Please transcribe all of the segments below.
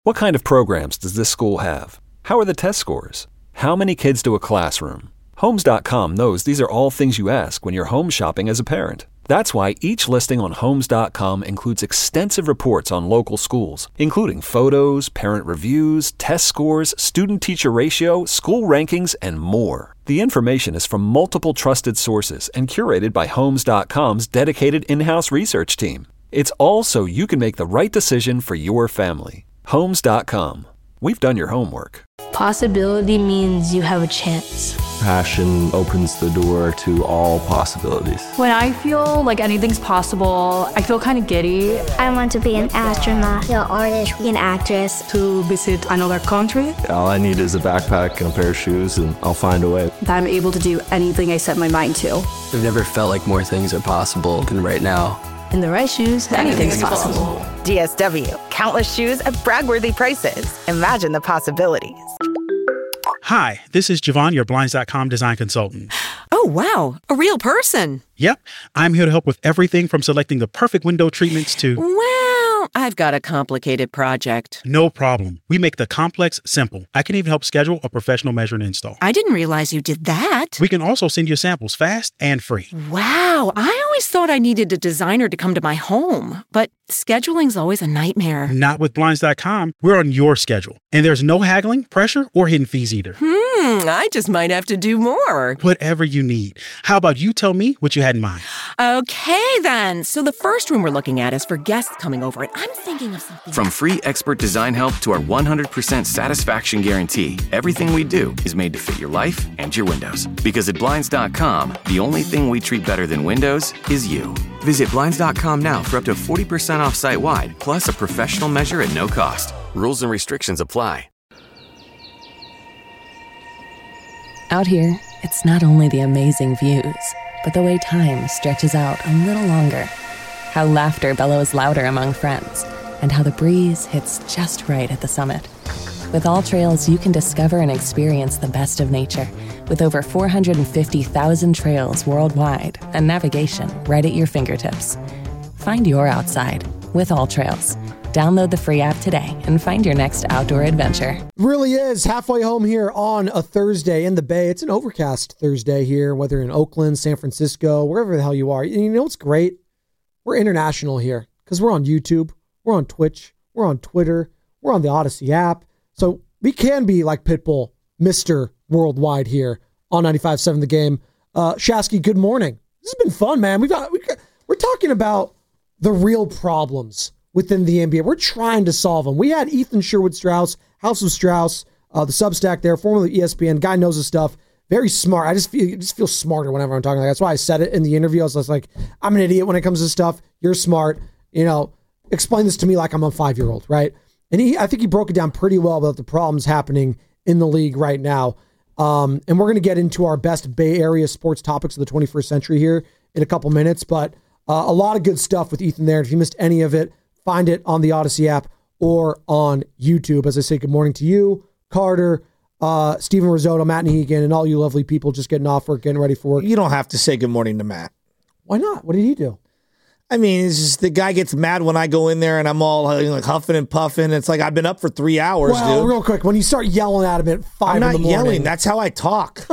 What kind of programs does this school have? How are the test scores? How many kids to a classroom? Homes.com knows these are all things you ask when you're home shopping as a parent. That's why each listing on Homes.com includes extensive reports on local schools, including photos, parent reviews, test scores, student-teacher ratio, school rankings, and more. The information is from multiple trusted sources and curated by Homes.com's dedicated in-house research team. It's all so you can make the right decision for your family. Homes.com. We've done your homework. Possibility means you have a chance. Passion opens the door to all possibilities. When I feel like anything's possible, I feel kind of giddy. I want to be an astronaut, an artist, an actress. To visit another country. All I need is a backpack and a pair of shoes, and I'll find a way. That I'm able to do anything I set my mind to. I've never felt like more things are possible than right now. In the right shoes, anything's possible. DSW, countless shoes at brag-worthy prices. Imagine the possibilities. Hi, this is Javon, your Blinds.com design consultant. Oh, wow, a real person. Yep, I'm here to help with everything from selecting the perfect window treatments to... Well, I've got a complicated project. No problem. We make the complex simple. I can even help schedule a professional measure and install. I didn't realize you did that. We can also send you samples fast and free. Wow, I always thought I needed a designer to come to my home, but scheduling's always a nightmare. Not with Blinds.com. We're on your schedule, and there's no haggling, pressure, or hidden fees either. I just might have to do more. Whatever you need. How about you tell me what you had in mind? Okay, then. So the first room we're looking at is for guests coming over, and I'm thinking of something. From free expert design help to our 100% satisfaction guarantee, everything we do is made to fit your life and your windows. Because at Blinds.com, the only thing we treat better than windows is you. Visit Blinds.com now for up to 40% off site-wide, plus a professional measure at no cost. Rules and restrictions apply. Out here, it's not only the amazing views, but the way time stretches out a little longer. How laughter bellows louder among friends, and how the breeze hits just right at the summit. With All Trails, you can discover and experience the best of nature, with over 450,000 trails worldwide and navigation right at your fingertips. Find your outside with All Trails. Download the free app today and find your next outdoor adventure. Really is halfway home here on a Thursday in the Bay. It's an overcast Thursday here, whether in Oakland, San Francisco, wherever the hell you are. And you know what's great? We're international here because we're on YouTube, we're on Twitch, we're on Twitter, we're on the Odyssey app. So we can be like Pitbull, Mr. Worldwide here on 95.7 The Game. Shasky, good morning. This has been fun, man. We're talking about the real problems within the NBA. We're trying to solve them. We had Ethan Sherwood-Strauss, House of Strauss, the Substack there, formerly ESPN. Guy knows his stuff. Very smart. I just feel smarter whenever I'm talking like that. That's why I said it in the interview. I was like, I'm an idiot when it comes to stuff. You're smart. You know, explain this to me like I'm a 5-year-old, right? And I think he broke it down pretty well about the problems happening in the league right now. And we're going to get into our best Bay Area sports topics of the 21st century here in a couple minutes. But a lot of good stuff with Ethan there. If you missed any of it, find it on the Odyssey app or on YouTube. As I say, good morning to you, Carter, Steven Risotto, Matt Negan, and all you lovely people just getting off work, getting ready for work. You don't have to say good morning to Matt. Why not? What did he do? I mean, it's just the guy gets mad when I go in there and I'm all like huffing and puffing. It's like I've been up for 3 hours, dude. Real quick, when you start yelling at him at 5 in the morning. I'm not yelling. That's how I talk.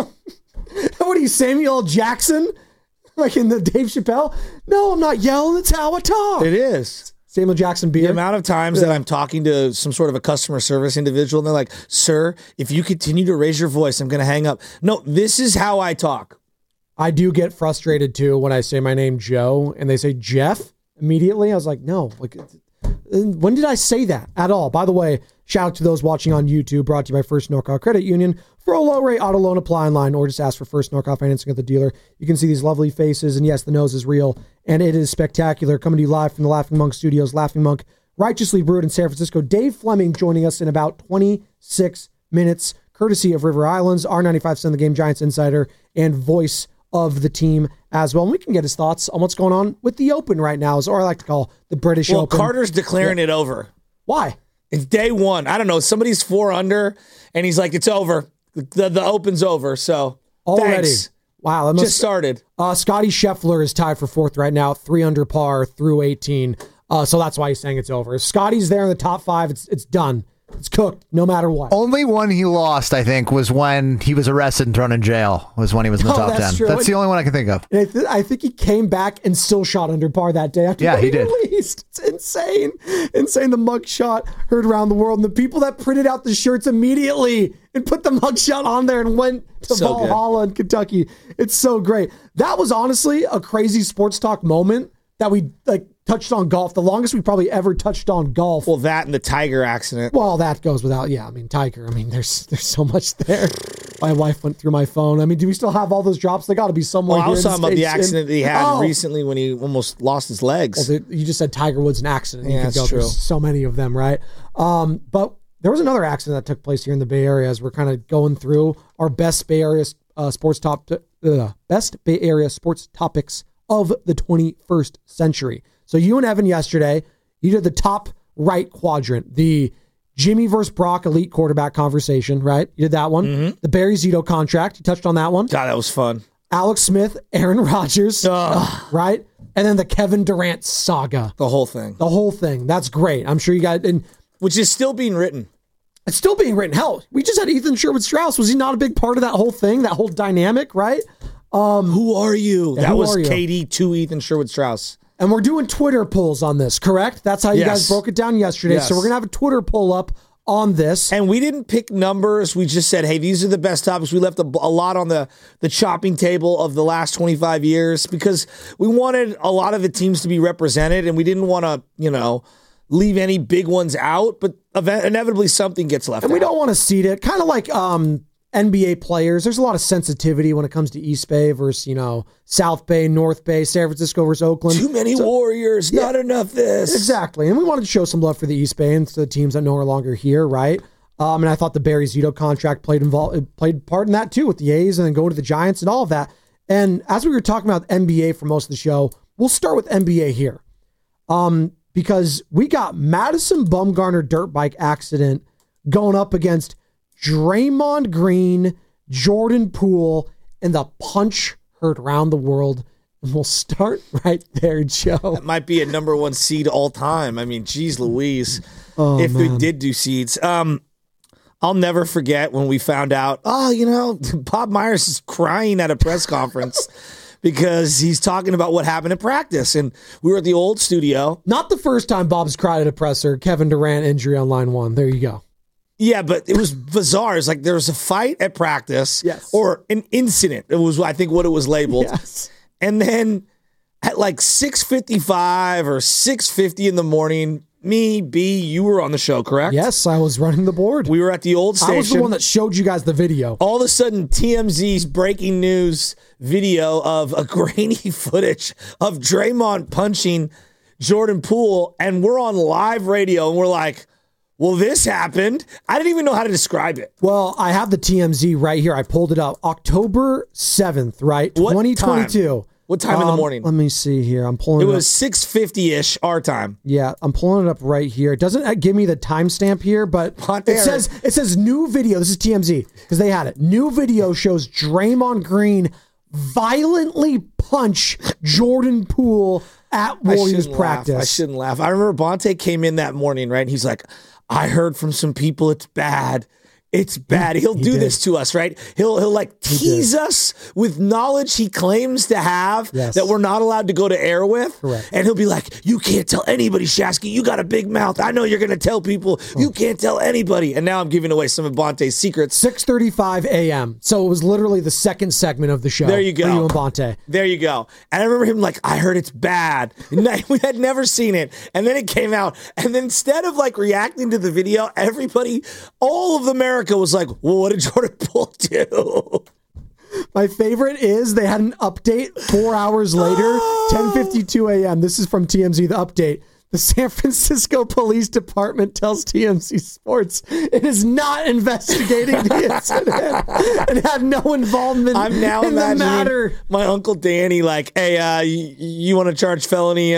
What are you, Samuel L. Jackson? Like in the Dave Chappelle? No, I'm not yelling. That's how I talk. It is. Samuel Jackson beer. The amount of times that I'm talking to some sort of a customer service individual and they're like, sir, if you continue to raise your voice, I'm going to hang up. No, this is how I talk. I do get frustrated too when I say my name, Joe, and they say Jeff immediately. I was like, no, like, when did I say that at all? By the way, shout out to those watching on YouTube, brought to you by First NorCal Credit Union. For a low rate auto loan, apply online or just ask for First NorCal financing at the dealer. You can see these lovely faces, and yes, the nose is real, and it is spectacular. Coming to you live from the Laughing Monk Studios, Laughing Monk, righteously brewed in San Francisco. Dave Fleming joining us in about 26 minutes, courtesy of River Islands, our 95.7 The Game Giants insider and voice of the team as well. And we can get his thoughts on what's going on with the Open right now, or I like to call the British Open. Well, Carter's declaring it over. Why? It's day one. I don't know. Somebody's 4 under, and he's like, it's over. The Open's over. So already. Thanks. Wow. Just started. Scotty Scheffler is tied for 4th right now, 3 under par through 18. So that's why he's saying it's over. If Scotty's there in the top 5, it's done. It's cooked, no matter what. Only one he lost, I think, was when he was arrested and thrown in jail. Was when he was in the top 10. True. That's the only one I can think of. I think he came back and still shot under par that day. After he did. Released. It's insane. The mug shot heard around the world. And the people that printed out the shirts immediately and put the mug shot on there and went to Valhalla in Kentucky. It's so great. That was honestly a crazy sports talk moment that we touched on golf. The longest we probably ever touched on golf. Well, that and the Tiger accident. Well, that goes without. Yeah, I mean, Tiger. I mean, there's so much there. My wife went through my phone. I mean, do we still have all those drops? They got to be somewhere. Well, I was talking about the accident that he had recently when he almost lost his legs. Well, you just said Tiger Woods an accident. Yeah, that's true. There's so many of them, right? But there was another accident that took place here in the Bay Area as we're kind of going through our best Bay Area sports topics of the 21st century. So you and Evan yesterday, you did the top right quadrant, the Jimmy versus Brock elite quarterback conversation, right? You did that one. Mm-hmm. The Barry Zito contract, you touched on that one. God, that was fun. Alex Smith, Aaron Rodgers, right? And then the Kevin Durant saga. The whole thing. That's great. I'm sure you guys... Which is still being written. It's still being written. Hell, we just had Ethan Sherwood-Strauss. Was he not a big part of that whole thing, that whole dynamic, right? Who are you? Yeah, that was KD to Ethan Sherwood-Strauss. And we're doing Twitter polls on this, correct? That's how you guys broke it down yesterday. Yes. So we're going to have a Twitter poll up on this. And we didn't pick numbers. We just said, hey, these are the best topics. We left a lot on the chopping table of the last 25 years because we wanted a lot of the teams to be represented and we didn't want to, leave any big ones out, but inevitably something gets left out. And we don't want to seed it. Kind of like NBA players, there's a lot of sensitivity when it comes to East Bay versus, South Bay, North Bay, San Francisco versus Oakland. Too many Warriors, not enough this. Exactly. And we wanted to show some love for the East Bay and to the teams that no longer here, right? And I thought the Barry Zito contract played part in that too with the A's and then going to the Giants and all of that. And as we were talking about NBA for most of the show, we'll start with NBA here. Because we got Madison Bumgarner dirt bike accident going up against Draymond Green, Jordan Poole, and the punch heard around the world. And we'll start right there, Joe. That might be a number one seed all time. I mean, geez Louise, if we did do seeds. I'll never forget when we found out, Bob Myers is crying at a press conference because he's talking about what happened at practice. And we were at the old studio. Not the first time Bob's cried at a presser. Kevin Durant injury on line one. There you go. Yeah, but it was bizarre. It's like there was a fight at practice, or an incident. It was, I think, what it was labeled. Yes. And then at like 6:55 or 6:50 in the morning, you were on the show, correct? Yes, I was running the board. We were at the old station. I was the one that showed you guys the video. All of a sudden, TMZ's breaking news video of a grainy footage of Draymond punching Jordan Poole, and we're on live radio, and we're like, well, this happened. I didn't even know how to describe it. Well, I have the TMZ right here. I pulled it up. October 7th, right? 2022. What time in the morning? Let me see here. I'm pulling it up. It was 6:50-ish our time. Yeah, I'm pulling it up right here. It doesn't give me the timestamp here, but it says new video. This is TMZ because they had it. New video shows Draymond Green violently punch Jordan Poole at Warriors practice. I shouldn't laugh. I remember Bonte came in that morning, right? And he's like, I heard from some people it's bad. It's bad. He'll do this to us, right? He'll like tease us with knowledge he claims to have that we're not allowed to go to air with. Correct. And he'll be like, you can't tell anybody, Shasky. You got a big mouth. I know you're going to tell people. You can't tell anybody. And now I'm giving away some of Bonte's secrets. 6:35 a.m. So it was literally the second segment of the show. There you go. For you and Bonte. There you go. And I remember him like, I heard it's bad. We had never seen it. And then it came out. And then instead of like reacting to the video, everybody, all of America was like, well, what did Jordan Poole do? My favorite is they had an update 4 hours later, 10:52 a.m. This is from TMZ, the update. The San Francisco Police Department tells TMZ Sports it is not investigating the incident and had no involvement I'm now in the matter. My Uncle Danny like, hey, you want to charge felony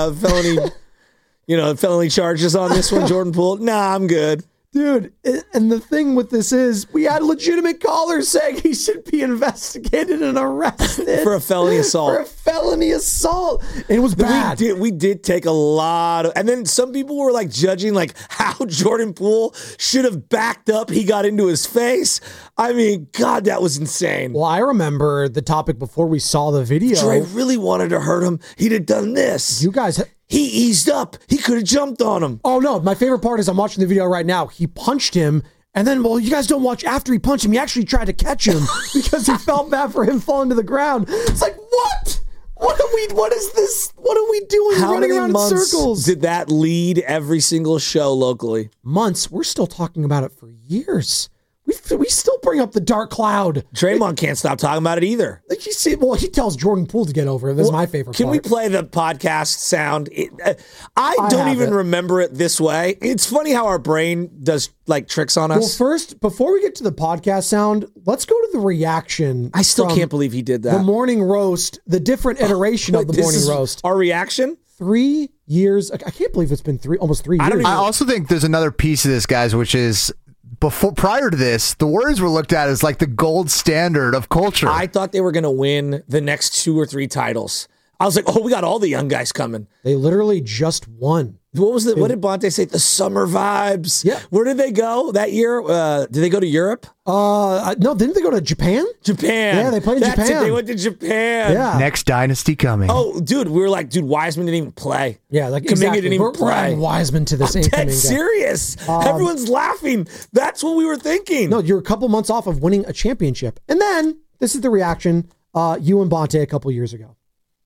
charges on this one, Jordan Poole? Nah, I'm good. Dude, and the thing with this is we had legitimate callers saying he should be investigated and arrested. For a felony assault. For a felony assault. And it was bad. We did take a lot of, and then some people were like judging like how Jordan Poole should have backed up. He got into his face. I mean, God, that was insane. Well, I remember the topic before we saw the video. Dre really wanted to hurt him. He'd have done this. You guys... He eased up. He could have jumped on him. Oh, no. My favorite part is I'm watching the video right now. He punched him. And then, well, you guys don't watch after he punched him. He actually tried to catch him because he felt bad for him falling to the ground. It's like, what? What is this? What are we doing running around in circles? Did that lead every single show locally? Months. We're still talking about it for years. We still bring up the dark cloud. Draymond can't stop talking about it either. Like you see, well, he tells Jordan Poole to get over it. That's my favorite Can part. we play the podcast sound? I don't even remember it this way. It's funny how our brain does like tricks on us. Well, first, before we get to the podcast sound, let's go to the reaction. I still can't believe he did that. The morning roast, the different iteration of the morning roast. Our reaction? 3 years. I can't believe it's been almost 3 years. I also think there's another piece of this, guys, which is prior to this, the Warriors were looked at as like the gold standard of culture. I thought they were going to win the next 2 or 3 titles. I was like, oh, we got all the young guys coming. They literally just won. What did Bonte say? The summer vibes. Yeah. Where did they go that year? Did they go to Europe? No, didn't they go to Japan? Japan. Yeah, they played in Japan. They went to Japan. Yeah. Next dynasty coming. Oh, dude, we were like, Wiseman didn't even play. Yeah, like Kuminga exactly. didn't even play. We're adding Wiseman to this. I'm dead serious. Everyone's laughing. That's what we were thinking. No, you're a couple months off of winning a championship. And then, this is the reaction, you and Bonte a couple years ago.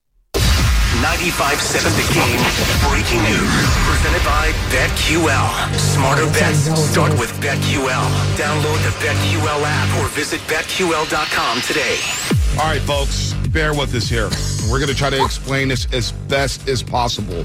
95.7 The Game breaking news presented by BetQL. Smarter bets start with BetQL. Download the BetQL app or visit BetQL.com today. All right, folks, bear with us here. We're going to try to explain this as best as possible.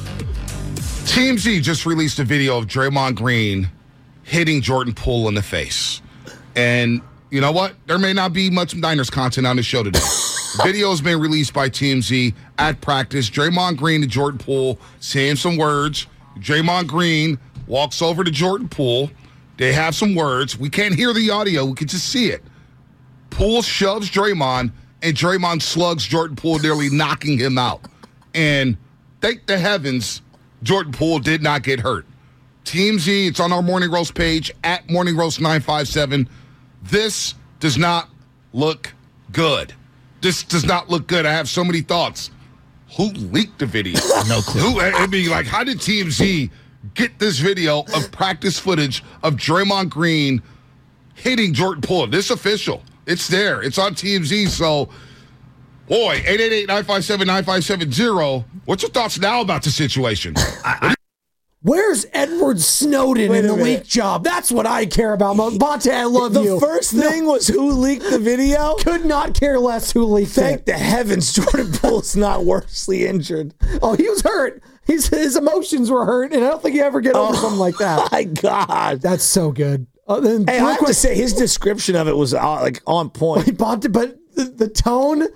Team Z just released a video of Draymond Green hitting Jordan Poole in the face. And you know what? There may not be much Niners content on the show today. Video has been released by Team Z at practice. Draymond Green and Jordan Poole saying some words. Draymond Green walks over to Jordan Poole. They have some words. We can't hear the audio. We can just see it. Poole shoves Draymond, and Draymond slugs Jordan Poole, nearly knocking him out. And thank the heavens, Jordan Poole did not get hurt. Team Z, it's on our Morning Roast page, at Morning Roast 957. This does not look good. This does not look good. I have so many thoughts. Who leaked the video? No clue. I mean, like, how did TMZ get this video of practice footage of Draymond Green hitting Jordan Poole? This official. It's there. It's on TMZ. So, boy, 888-957-9570. What's your thoughts now about the situation? Where's Edward Snowden in the leak job? That's what I care about. Bonte, I love you. The first thing was who leaked the video? Could not care less who leaked it. Thank the heavens Jordan Poole's not worstly injured. Oh, he was hurt. His emotions were hurt, and I don't think he ever get over something like that. My God. That's so good. Hey, I have to say, his description of it was like on point. But the tone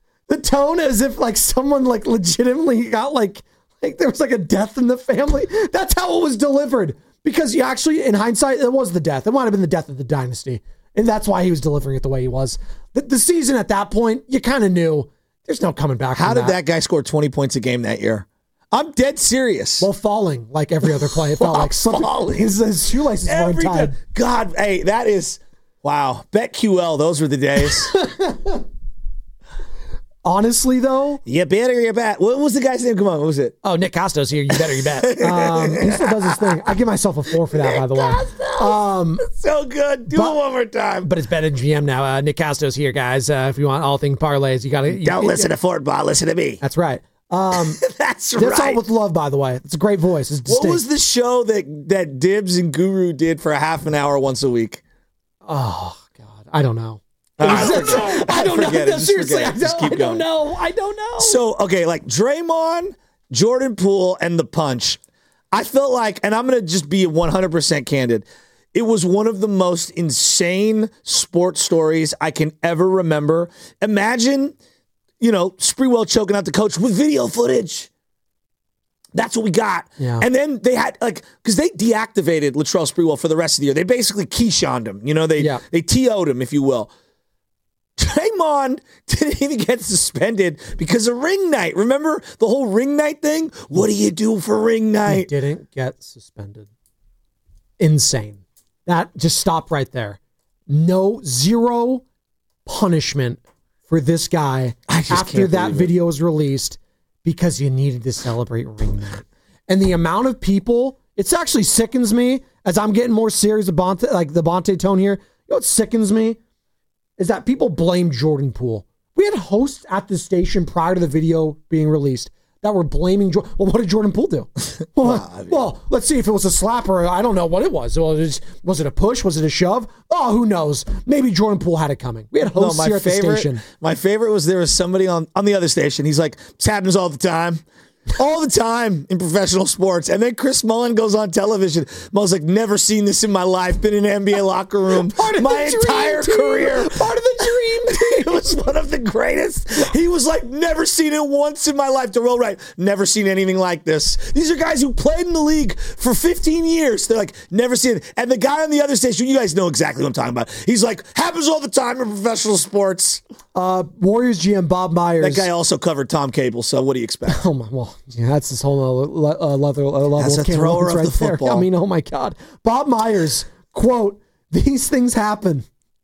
as if like someone like legitimately got like there was like a death in the family. That's how it was delivered. Because you actually, in hindsight, it was the death. It might have been the death of the dynasty. And that's why he was delivering it the way he was. The season at that point, you kind of knew there's no coming back. How did that guy score 20 points a game that year? I'm dead serious. Well, falling like every other play. It felt like falling. His shoelaces weren't tied. God, hey, that is, wow. BetQL, those were the days. Honestly, though, you better, you bet. What was the guy's name? Come on, what was it? Oh, Nick Costos here. You better, you bet. He still does his thing. I give myself a 4 for that, by the way. So good. Do it one more time. But it's BetMGM now. Nick Costos here, guys. If you want all things parlays, you got to. Don't listen to Fortball. Listen to me. That's right. That's right. That's all with love, by the way. It's a great voice. It's distinct. What was the show that Dibs and Guru did for a half an hour once a week? Oh, God. I don't know. I don't know. No, seriously, I don't know. So, okay, like Draymond, Jordan Poole, and the punch. I felt like, and I'm going to just be 100% candid, it was one of the most insane sports stories I can ever remember. Imagine, Sprewell choking out the coach with video footage. That's what we got. Yeah. And then they had, because they deactivated Latrell Sprewell for the rest of the year. They basically Keyshawned him. They TO'd him, if you will. Draymond didn't even get suspended because of ring night. Remember the whole ring night thing? What do you do for ring night? He didn't get suspended. Insane. That just stop right there. Zero punishment for this guy after that video was released because you needed to celebrate ring night. And the amount of people, it actually sickens me as I'm getting more serious about like the Bonte tone here. You know what sickens me? Is that people blame Jordan Poole. We had hosts at the station prior to the video being released that were blaming Jordan. Well, what did Jordan Poole do? Well, let's see if it was a slap or I don't know what it was. Well, was it a push? Was it a shove? Oh, who knows? Maybe Jordan Poole had it coming. We had hosts here at the station. My favorite was there was somebody on the other station. He's like, this happens all the time. All the time in professional sports. And then Chris Mullin goes on television. Mullin's like, never seen this in my life. Been in an NBA locker room my entire career. Part of the dream team. It was one of the greatest. He was like, never seen it once in my life. Darrell Wright, never seen anything like this. These are guys who played in the league for 15 years. They're like, never seen it. And the guy on the other station, you guys know exactly what I'm talking about. He's like, happens all the time in professional sports. Warriors GM Bob Myers. That guy also covered Tom Cable, so what do you expect? Oh my, well, yeah, that's this whole level As a thrower of the football. I mean, oh my God. Bob Myers, quote, these things happen.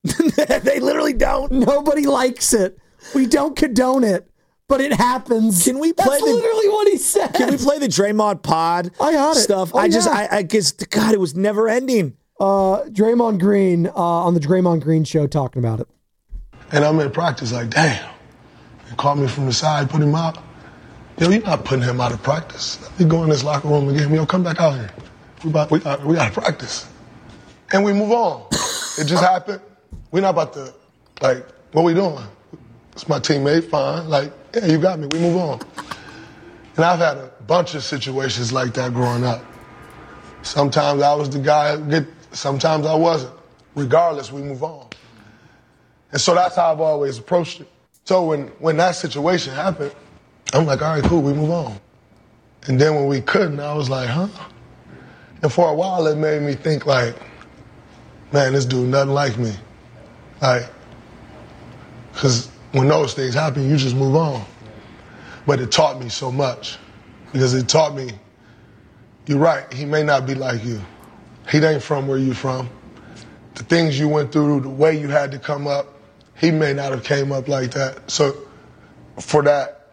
They literally don't. Nobody likes it. We don't condone it, but it happens. Can we play That's literally what he said. Can we play the Draymond pod stuff? Oh, I guess, God, it was never ending. Draymond Green on the Draymond Green show talking about it. And I'm in practice like, damn. He called me from the side, put him out. Yo, you're not putting him out of practice. Let me go in this locker room again. Yo, come back out here. We got to practice. And we move on. It just happened. We're not about to, like, what we doing? It's my teammate, fine. Like, yeah, you got me. We move on. And I've had a bunch of situations like that growing up. Sometimes I was the guy, sometimes I wasn't. Regardless, we move on. And so that's how I've always approached it. So when that situation happened, I'm like, all right, cool, we move on. And then when we couldn't, I was like, huh? And for a while, it made me think like, man, this dude nothing like me. Like, because when those things happen, you just move on. But it taught me so much because it taught me, you're right, he may not be like you. He ain't from where you from. The things you went through, the way you had to come up, he may not have came up like that. So for that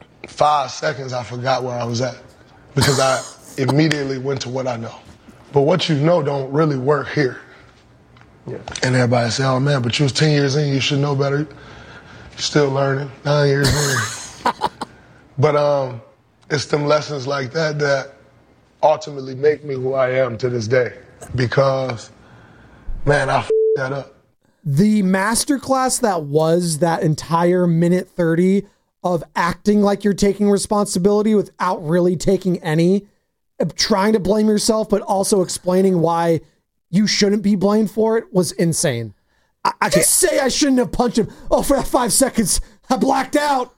5 seconds, I forgot where I was at because I immediately went to what I know. But what you know don't really work here. Yeah. And everybody say, oh man, but you was 10 years in, you should know better. You're still learning, 9 years in. But it's them lessons like that that ultimately make me who I am to this day because, man, I f***ed that up. The masterclass that was that entire minute 30 of acting like you're taking responsibility without really taking any, trying to blame yourself, but also explaining why you shouldn't be blamed for it was insane. I just say I shouldn't have punched him. Oh, for that 5 seconds, I blacked out.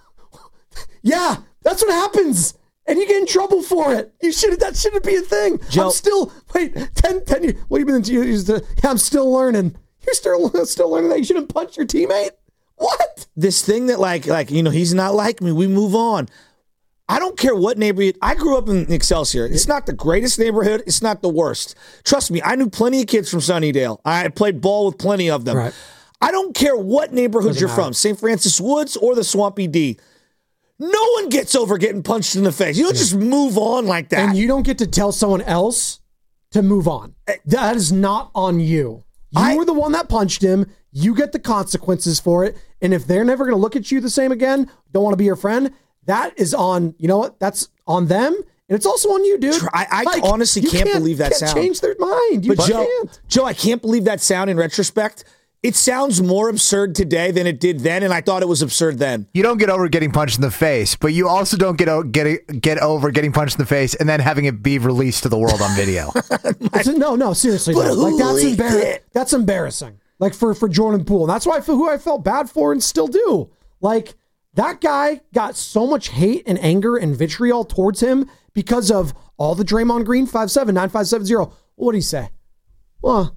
Yeah, that's what happens. And you get in trouble for it. That shouldn't be a thing. Joe, I'm still, 10 years. What have you been, I'm still learning. You're still learning that you shouldn't punch your teammate? What? This thing that like, he's not like me. We move on. I don't care what neighborhood. I grew up in Excelsior. It's not the greatest neighborhood. It's not the worst. Trust me, I knew plenty of kids from Sunnydale. I played ball with plenty of them. Right. I don't care what neighborhood you're from, St. Francis Woods or the Swampy D. No one gets over getting punched in the face. You don't just move on like that. And you don't get to tell someone else to move on. That is not on you. You were the one that punched him. You get the consequences for it. And if they're never going to look at you the same again, don't want to be your friend, that is on, you know what? That's on them. And it's also on you, dude. I honestly can't believe that sound. Change their mind. But Joe, I can't believe that sound in retrospect. It sounds more absurd today than it did then, and I thought it was absurd then. You don't get over getting punched in the face, but you also don't get over getting punched in the face and then having it be released to the world on video. No, seriously. That's embarrassing. Like for Jordan Poole. And that's who I felt bad for and still do. Like, that guy got so much hate and anger and vitriol towards him because of all the Draymond Green 5'7", 9570. What did he say? Well,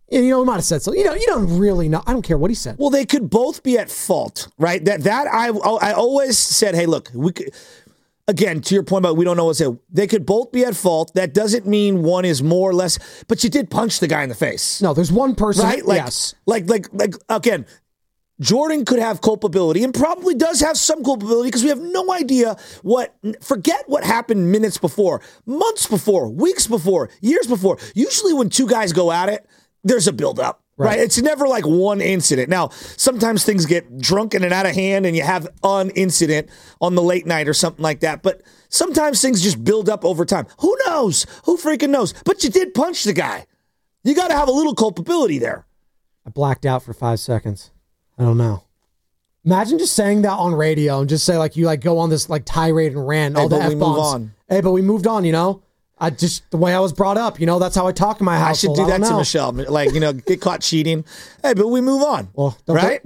And, you might have said something. You don't really know. I don't care what he said. Well, they could both be at fault, right? That I always said, hey, look, we could. Again, to your point about we don't know what's it. They could both be at fault. That doesn't mean one is more or less. But you did punch the guy in the face. No, there's one person. Right? Yes. Like again, Jordan could have culpability and probably does have some culpability because we have no idea forget what happened minutes before, months before, weeks before, years before. Usually when two guys go at it, there's a buildup. Right. It's never like one incident. Now, sometimes things get drunken and out of hand and you have an incident on the late night or something like that. But sometimes things just build up over time. Who knows? Who freaking knows? But you did punch the guy. You got to have a little culpability there. I blacked out for 5 seconds. I don't know. Imagine just saying that on radio and just say you go on this tirade and rant. All the F-bombs. Move on. Hey, but we moved on, I just, the way I was brought up, that's how I talk in my house. I should do that to Michelle. Get caught cheating. Hey, but we move on. Well,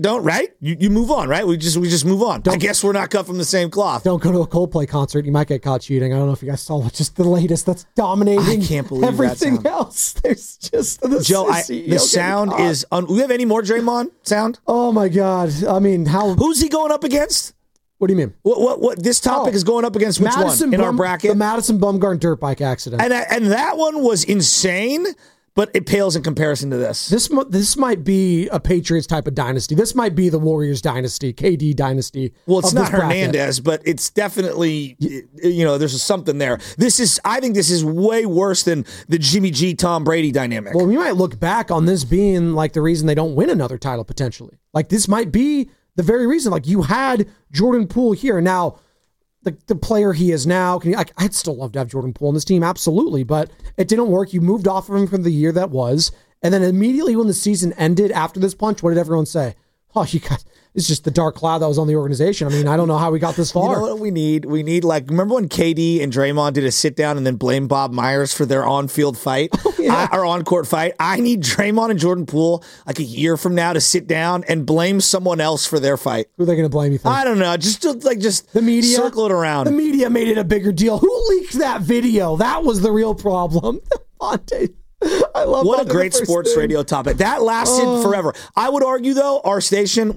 You move on, right? We just move on. I guess we're not cut from the same cloth. Don't go to a Coldplay concert. You might get caught cheating. I don't know if you guys saw just the latest that's dominating. I can't believe everything else. There's just Joe. The sound is. We have any more Draymond sound? Oh my God! I mean, who's he going up against? What do you mean? What this topic is going up against which one in our bracket? The Madison Bumgarner dirt bike accident. And that one was insane, but it pales in comparison to this. This might be a Patriots type of dynasty. This might be the Warriors dynasty, KD dynasty. Well, it's not Hernandez, but it's definitely, there's something there. I think this is way worse than the Jimmy G, Tom Brady dynamic. Well, we might look back on this being the reason they don't win another title potentially. This might be the very reason, you had Jordan Poole here. Now, the player he is now, I'd still love to have Jordan Poole on this team, absolutely, but it didn't work. You moved off of him from the year that was, and then immediately when the season ended after this punch, what did everyone say? Oh, it's just the dark cloud that was on the organization. I mean, I don't know how we got this far. You know what we need? We need, remember when KD and Draymond did a sit down and then blame Bob Myers for their on-field fight? Or on-court fight? I need Draymond and Jordan Poole, a year from now, to sit down and blame someone else for their fight. Who are they going to blame, you think? I don't know. Just the media. Circle it around. The media made it a bigger deal. Who leaked that video? That was the real problem. Monte. I love what a great sports radio topic. That lasted forever. I would argue, though, our station,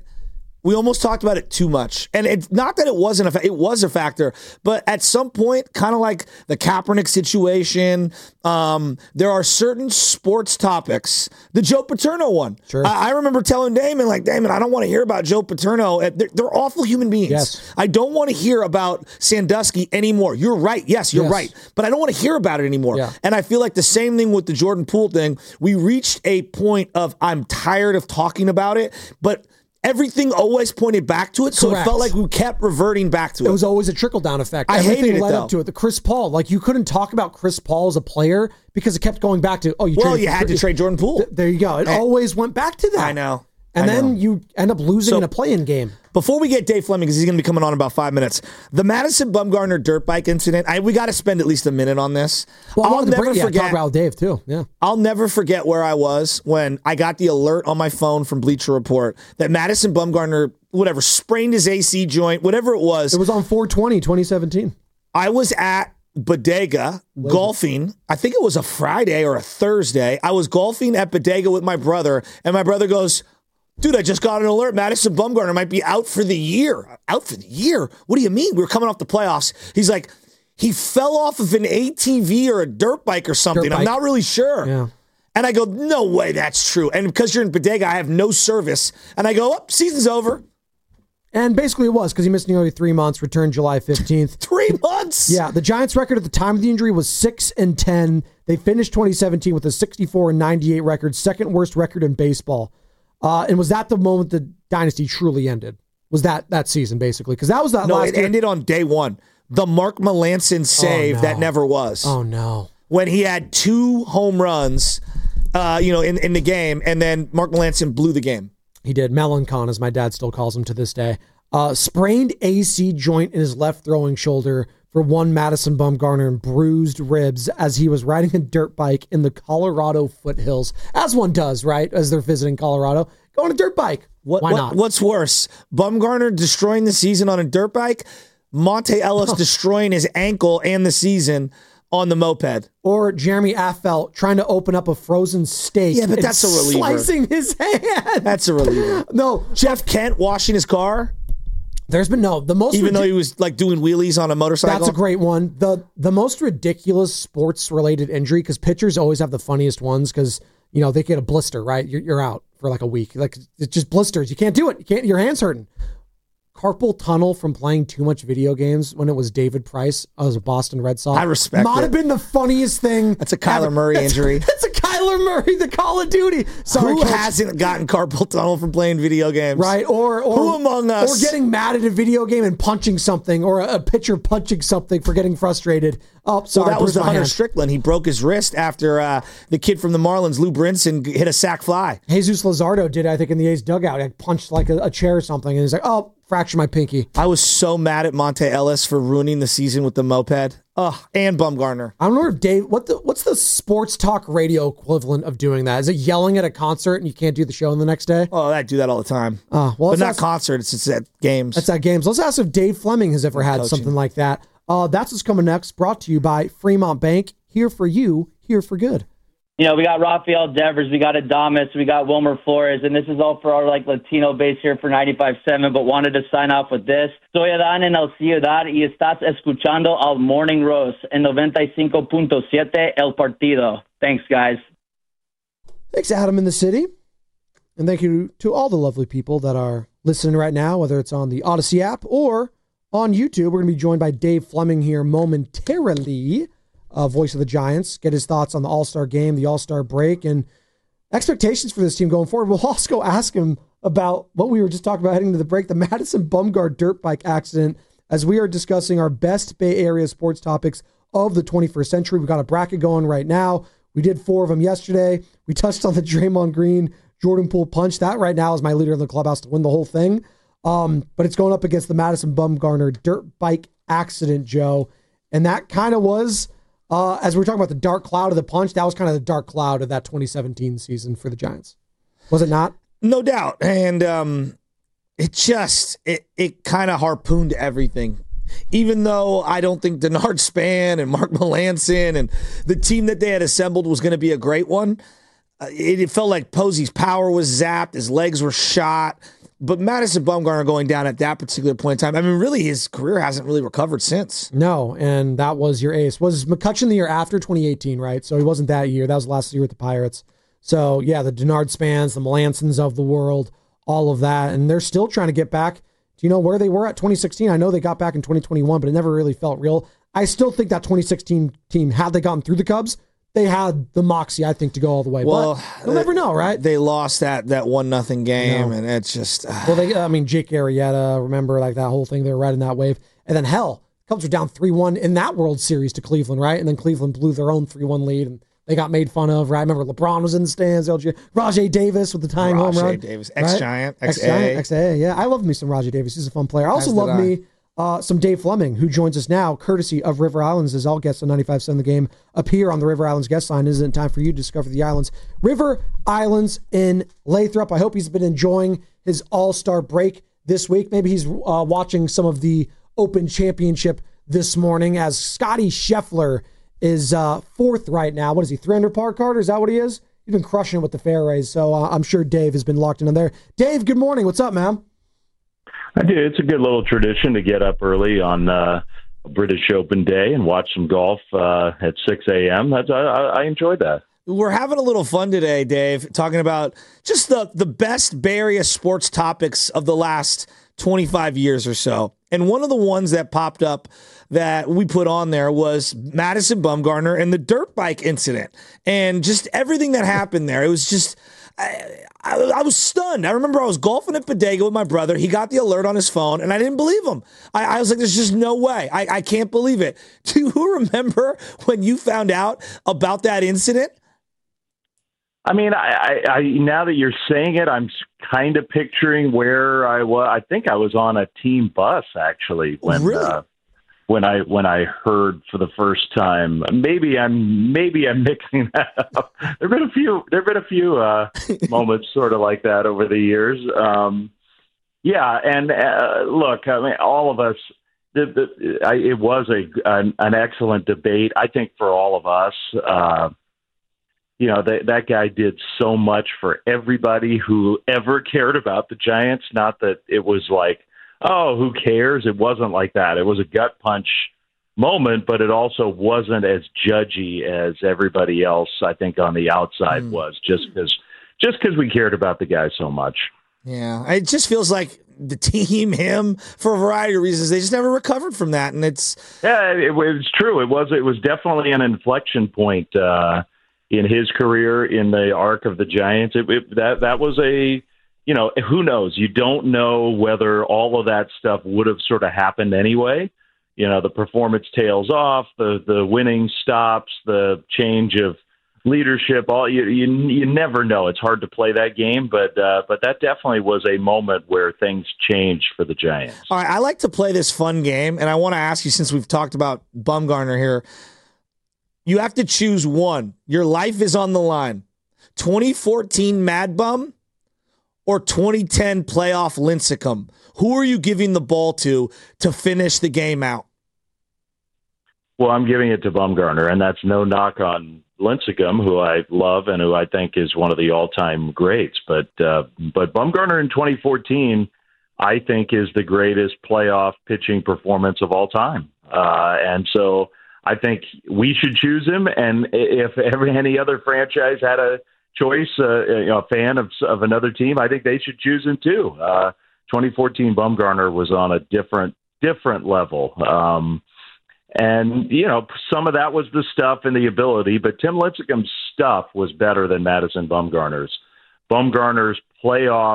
we almost talked about it too much. And it's not that it wasn't it was a factor, but at some point, kind of like the Kaepernick situation, there are certain sports topics. The Joe Paterno one. Sure. I remember telling Damon, Damon, I don't want to hear about Joe Paterno. They're awful human beings. Yes. I don't want to hear about Sandusky anymore. You're right. Yes, you're right. But I don't want to hear about it anymore. Yeah. And I feel like the same thing with the Jordan Poole thing. We reached a point of I'm tired of talking about it, but everything always pointed back to it, so Correct. It felt like we kept reverting back to it. It was always a trickle-down effect. Everything hated it, led up to it. The Chris Paul, you couldn't talk about Chris Paul as a player because it kept going back to, you had to trade Jordan Poole. There you go. It always went back to that. I know. And then you end up losing in a play-in game. Before we get Dave Fleming, because he's going to be coming on in about 5 minutes, the Madison Bumgarner dirt bike incident, we got to spend at least a minute on this. Well, I'll never forget. Talk about Dave, too. Yeah. I'll never forget where I was when I got the alert on my phone from Bleacher Report that Madison Bumgarner, sprained his AC joint, whatever it was. It was on 4/20/2017. I was at Bodega golfing. I think it was a Friday or a Thursday. I was golfing at Bodega with my brother, and my brother goes, dude, I just got an alert. Madison Bumgarner might be out for the year. Out for the year? What do you mean? We were coming off the playoffs. He's like, he fell off of an ATV or a dirt bike or something. I'm not really sure. Yeah. And I go, no way that's true. And because you're in Bodega, I have no service. And I go, season's over. And basically it was because he missed nearly 3 months, returned July 15th. 3 months? Yeah. The Giants' record at the time of the injury was 6-10. They finished 2017 with a 64-98 record, second worst record in baseball. And was that the moment the dynasty truly ended? Was that season, basically? Because that was that last year. Ended on day one. The Mark Melancon save that never was. Oh, no. When he had 2 home runs, in the game, and then Mark Melancon blew the game. He did. Melancon, as my dad still calls him to this day. Sprained AC joint in his left throwing shoulder for one Madison Bumgarner and bruised ribs as he was riding a dirt bike in the Colorado foothills, as one does, right? As they're visiting Colorado, go on a dirt bike. Why not? What's worse, Bumgarner destroying the season on a dirt bike, Monte Ellis destroying his ankle and the season on the moped. Or Jeremy Affeldt trying to open up a frozen steak. Yeah, but that's a reliever. Slicing his hand. That's a reliever. No. Jeff Kent washing his car. There's been the most even though he was like doing wheelies on a motorcycle. That's a great one. The most ridiculous sports related injury, because pitchers always have the funniest ones because they get a blister, right? You're out for like a week. Like it's just blisters. You can't do it. Your hand's hurting. Carpal tunnel from playing too much video games when it was David Price as a Boston Red Sox. I respect Might it. have been the funniest thing. That's a Kyler Murray injury. That's a Kyler Murray, the Call of Duty. Sorry, Who Coach. hasn't gotten carpal tunnel from playing video games? Right, or who among us? Or getting mad at a video game and punching something, or a pitcher punching something for getting frustrated. Oh, sorry. Well, that was the Hunter hand. Strickland. He broke his wrist after the kid from the Marlins, Lou Brinson, hit a sac fly. Jesus Luzardo did, I think, in the A's dugout. He punched like a chair or something, and he's like, oh, fracture my pinky. I was so mad at Monte Ellis for ruining the season with the moped. And Bumgarner. I don't know if Dave, what's the sports talk radio equivalent of doing that? Is it yelling at a concert and you can't do the show the next day? Oh, I do that all the time. Well, but not concerts, it's at games. It's at games. Let's ask if Dave Fleming has ever had something like that. That's what's coming next, brought to you by Fremont Bank. Here for you, here for good. We got Rafael Devers, we got Adames, we got Wilmer Flores, and this is all for our Latino base here for 95.7, but wanted to sign off with this. Soy Adán en el Ciudad y estás escuchando al Morning Roast en 95.7 El Partido. Thanks, guys. Thanks, Adam in the city. And thank you to all the lovely people that are listening right now, whether it's on the Odyssey app or on YouTube. We're going to be joined by Dave Fleming here momentarily. Voice of the Giants, get his thoughts on the All-Star game, the All-Star break, and expectations for this team going forward. We'll also go ask him about what we were just talking about heading into the break, the Madison Bumgarner dirt bike accident, as we are discussing our best Bay Area sports topics of the 21st century. We've got a bracket going right now. We did 4 of them yesterday. We touched on the Draymond Green, Jordan Poole punch. That right now is my leader in the clubhouse to win the whole thing. But it's going up against the Madison Bumgarner dirt bike accident, Joe. And that kind of was... as we were talking about the dark cloud of the punch, that was kind of the dark cloud of that 2017 season for the Giants. Was it not? No doubt. And it kind of harpooned everything. Even though I don't think Denard Span and Mark Melancon and the team that they had assembled was going to be a great one, it felt like Posey's power was zapped, his legs were shot. But Madison Bumgarner going down at that particular point in time, I mean, really, his career hasn't really recovered since. No, and that was your ace. Was McCutchen the year after 2018, right? So he wasn't that year. That was last year with the Pirates. So, yeah, the Denard Spans, the Melancons of the world, all of that. And they're still trying to get back. Do you know where they were at 2016? I know they got back in 2021, but it never really felt real. I still think that 2016 team, had they gotten through the Cubs, they had the moxie, I think, to go all the way. Well, but you'll never know, right? They lost that 1-0 game, and it's just... Well, Jake Arrieta, remember, like that whole thing, they were riding that wave. And then, Cubs were down 3-1 in that World Series to Cleveland, right? And then Cleveland blew their own 3-1 lead, and they got made fun of, right? I remember LeBron was in the stands, Rajay Davis with the tying home run. Rajay Davis, ex-Giant, right? Ex-A, yeah. I love me some Rajay Davis. He's a fun player. I also love me some Dave Fleming, who joins us now, courtesy of River Islands, as all guests on 95.7 The Game appear on the River Islands guest line. Isn't it time for you to discover the islands? River Islands in Lathrop. I hope he's been enjoying his All-Star break this week. Maybe he's watching some of the Open Championship this morning, as Scotty Scheffler is 4th right now. What is he, 300 par, Carter? Is that what he is? He's been crushing it with the fairways, so I'm sure Dave has been locked in there. Dave, good morning. What's up, man? I do. It's a good little tradition to get up early on British Open Day and watch some golf at 6 a.m. I enjoyed that. We're having a little fun today, Dave, talking about just the best Bay Area sports topics of the last 25 years or so. And one of the ones that popped up that we put on there was Madison Bumgarner and the dirt bike incident and just everything that happened there. It was just... I was stunned. I remember I was golfing at Bodega with my brother. He got the alert on his phone, and I didn't believe him. I was like, there's just no way. I can't believe it. Do you remember when you found out about that incident? I mean, I now that you're saying it, I'm kind of picturing where I was. I think I was on a team bus, actually, when really? When I heard for the first time. Maybe I'm mixing that up. There've been a few moments sort of like that over the years. Yeah, and look, I mean, all of us it was an excellent debate. I think for all of us, that guy did so much for everybody who ever cared about the Giants. Not that it was like, oh, who cares? It wasn't like that. It was a gut punch moment, but it also wasn't as judgy as everybody else, I think, on the outside was, just because we cared about the guy so much. Yeah, it just feels like the team, him, for a variety of reasons, they just never recovered from that, and it's it was true. It was definitely an inflection point in his career in the arc of the Giants. That was a, who knows? You don't know whether all of that stuff would have sort of happened anyway. The performance tails off, the winning stops, the change of leadership. You never know. It's hard to play that game, but that definitely was a moment where things changed for the Giants. All right, I like to play this fun game, and I want to ask you, since we've talked about Bumgarner here, you have to choose one. Your life is on the line. 2014 Mad Bum or 2010 playoff Lincecum? Who are you giving the ball to finish the game out? Well, I'm giving it to Bumgarner, and that's no knock on Lincecum, who I love and who I think is one of the all-time greats. But Bumgarner in 2014, I think, is the greatest playoff pitching performance of all time. And so I think we should choose him. And if any other franchise had a choice, a fan of another team, I think they should choose him too. 2014 Bumgarner was on a different level. And, some of that was the stuff and the ability, but Tim Lincecum's stuff was better than Madison Bumgarner's. Bumgarner's playoff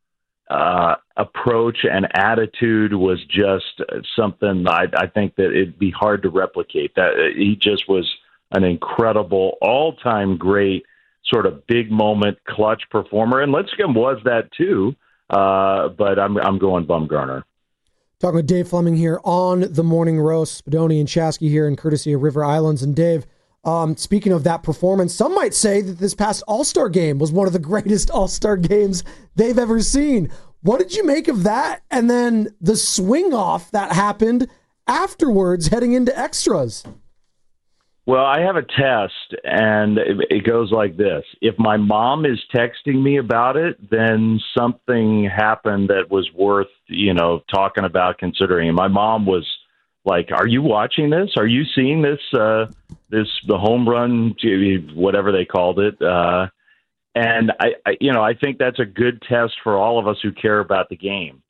approach and attitude was just something I think that it'd be hard to replicate. That he just was an incredible, all-time great sort of big moment clutch performer, and Lincecum was that too. But I'm going Bumgarner. Talking with Dave Fleming here on the Morning Roast. Spadoni and Chasky here in courtesy of River Islands. And Dave, speaking of that performance, some might say that this past All-Star game was one of the greatest All-Star games they've ever seen. What did you make of that? And then the swing off that happened afterwards heading into extras. Well, I have a test, and it goes like this. If my mom is texting me about it, then something happened that was worth, talking about, considering. And my mom was like, "Are you watching this? Are you seeing this, the home run, whatever they called it?" And I think that's a good test for all of us who care about the game.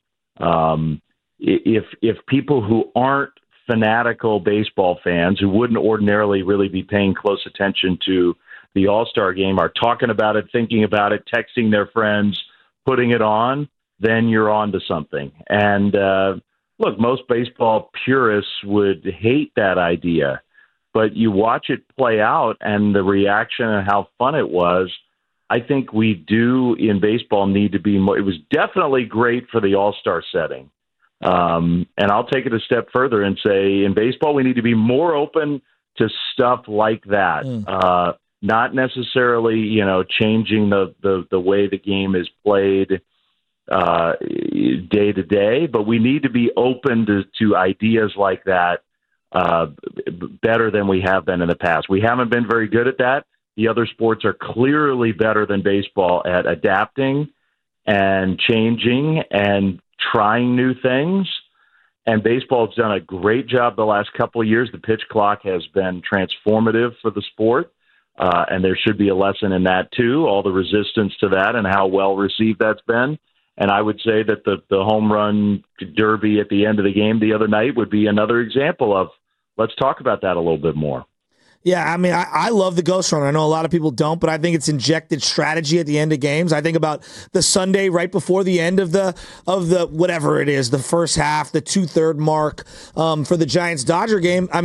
If people who aren't fanatical baseball fans, who wouldn't ordinarily really be paying close attention to the All-Star game, are talking about it, thinking about it, texting their friends, putting it on, then you're on to something. And look, most baseball purists would hate that idea, but you watch it play out and the reaction and how fun it was. I think we do in baseball need to be more. It was definitely great for the All-Star setting. And I'll take it a step further and say in baseball, we need to be more open to stuff like that. Not necessarily, changing the way the game is played day to day, but we need to be open to ideas like that better than we have been in the past. We haven't been very good at that. The other sports are clearly better than baseball at adapting and changing and trying new things. And baseball has done a great job the last couple of years. The pitch clock has been transformative for the sport. And there should be a lesson in that too, all the resistance to that and how well received that's been. And I would say that the home run derby at the end of the game the other night would be another example of, let's talk about that a little bit more. Yeah, I mean, I love the Ghost Runner. I know a lot of people don't, but I think it's injected strategy at the end of games. I think about the Sunday right before the end of the whatever it is, the first half, the 2/3 mark for the Giants-Dodger game. I mean,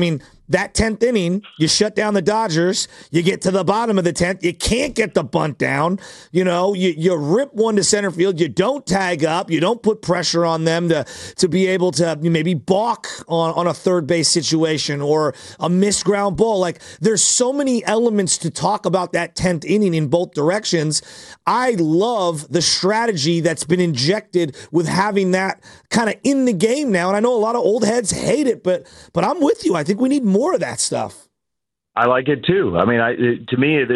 that 10th inning, you shut down the Dodgers, you get to the bottom of the 10th, you can't get the bunt down, you rip one to center field, you don't tag up, you don't put pressure on them to be able to maybe balk on a third base situation or a missed ground ball. Like, there's so many elements to talk about that 10th inning in both directions. I love the strategy that's been injected with having that kind of in the game now. And I know a lot of old heads hate it, but I'm with you. I think we need more of that stuff. I like it too. I mean, to me,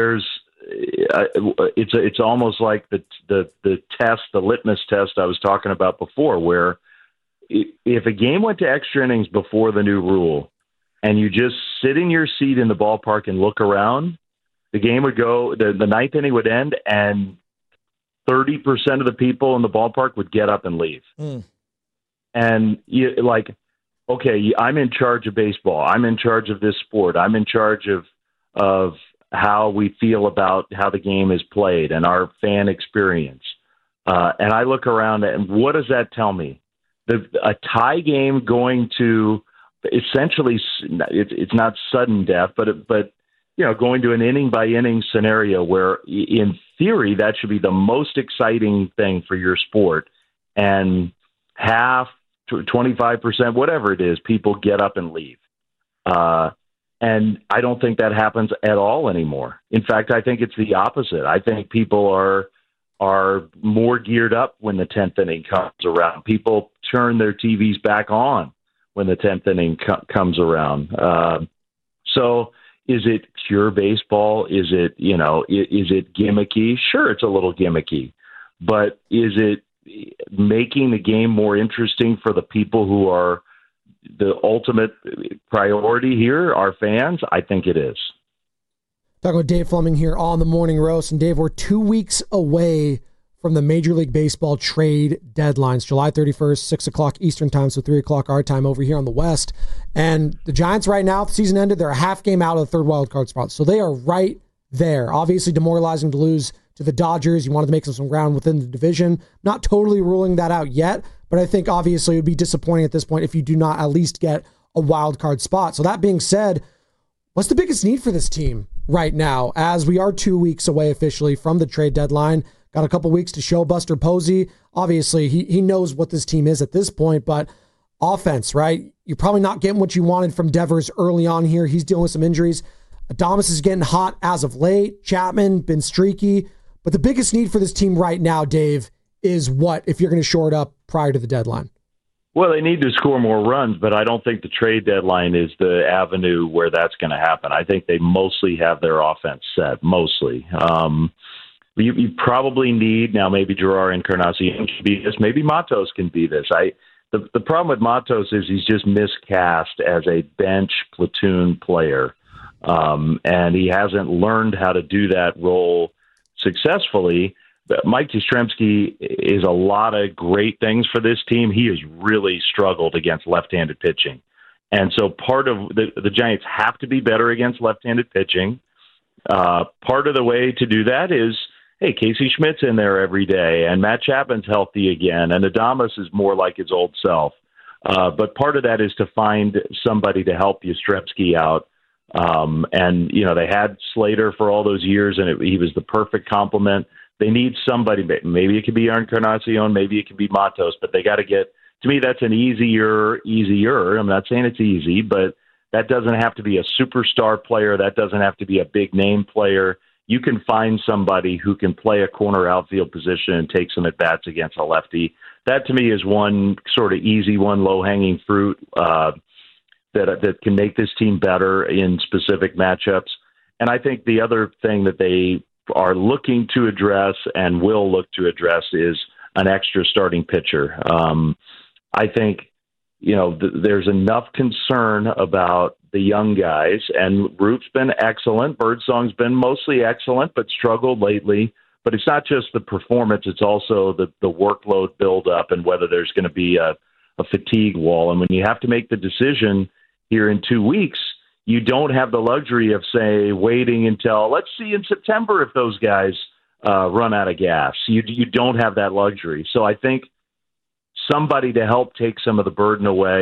it's almost like the test, the litmus test I was talking about before, where if a game went to extra innings before the new rule, and you just sit in your seat in the ballpark and look around, the game would go. The ninth inning would end, and 30% of the people in the ballpark would get up and leave. And okay, I'm in charge of baseball. I'm in charge of this sport. I'm in charge of how we feel about how the game is played and our fan experience. And I look around, and what does that tell me? A tie game going to essentially, it's not sudden death, but going to an inning by inning scenario where, in theory, that should be the most exciting thing for your sport. And half, 25%, whatever it is, people get up and leave. And I don't think that happens at all anymore. In fact, I think it's the opposite. I think people are more geared up when the 10th inning comes around. People turn their TVs back on when the 10th inning comes around. So is it pure baseball? Is it gimmicky? Sure, it's a little gimmicky, but is it making the game more interesting for the people who are the ultimate priority here, our fans? I think it is. Talking with Dave Fleming here on the Morning Roast. And Dave, we're 2 weeks away from the Major League Baseball trade deadlines, July 31st, 6 o'clock Eastern time, so 3 o'clock our time over here on the West. And the Giants right now, the season ended, they're a half game out of the third wild card spot. So they are right there. Obviously demoralizing to lose to the Dodgers. You wanted to make some ground within the division. Not totally ruling that out yet, but I think obviously it would be disappointing at this point if you do not at least get a wild card spot. So that being said, what's the biggest need for this team right now, as we are 2 weeks away officially from the trade deadline? Got a couple weeks to show Buster Posey. Obviously, he knows what this team is at this point, but offense, right? You're probably not getting what you wanted from Devers early on here. He's dealing with some injuries. Adames is getting hot as of late. Chapman, been streaky. But the biggest need for this team right now, Dave, is what if you're going to shore it up prior to the deadline? Well, they need to score more runs, but I don't think the trade deadline is the avenue where that's going to happen. I think they mostly have their offense set, mostly. You probably need, now maybe Gerard Encarnacion can be this, maybe Matos can be this. The problem with Matos is he's just miscast as a bench platoon player, and he hasn't learned how to do that role successfully. But Mike Yastrzemski is a lot of great things for this team. He has really struggled against left-handed pitching. And so part of the Giants have to be better against left-handed pitching. Part of the way to do that is, hey, Casey Schmidt's in there every day, and Matt Chapman's healthy again, and Adames is more like his old self. But part of that is to find somebody to help Yastrzemski out. And, they had Slater for all those years, and he was the perfect complement. They need somebody. Maybe it could be Encarnacion, maybe it could be Matos, but they got to get, to me, that's an easier. I'm not saying it's easy, but that doesn't have to be a superstar player. That doesn't have to be a big name player. You can find somebody who can play a corner outfield position and take some at-bats against a lefty. That, to me, is one sort of easy one, low-hanging fruit that can make this team better in specific matchups. And I think the other thing that they are looking to address and will look to address is an extra starting pitcher. I think, there's enough concern about the young guys, and Root's been excellent. Birdsong's been mostly excellent, but struggled lately. But it's not just the performance, it's also the workload buildup and whether there's going to be a fatigue wall. And when you have to make the decision here in 2 weeks, you don't have the luxury of, say, waiting until, let's see in September if those guys run out of gas. You don't have that luxury. So I think somebody to help take some of the burden away.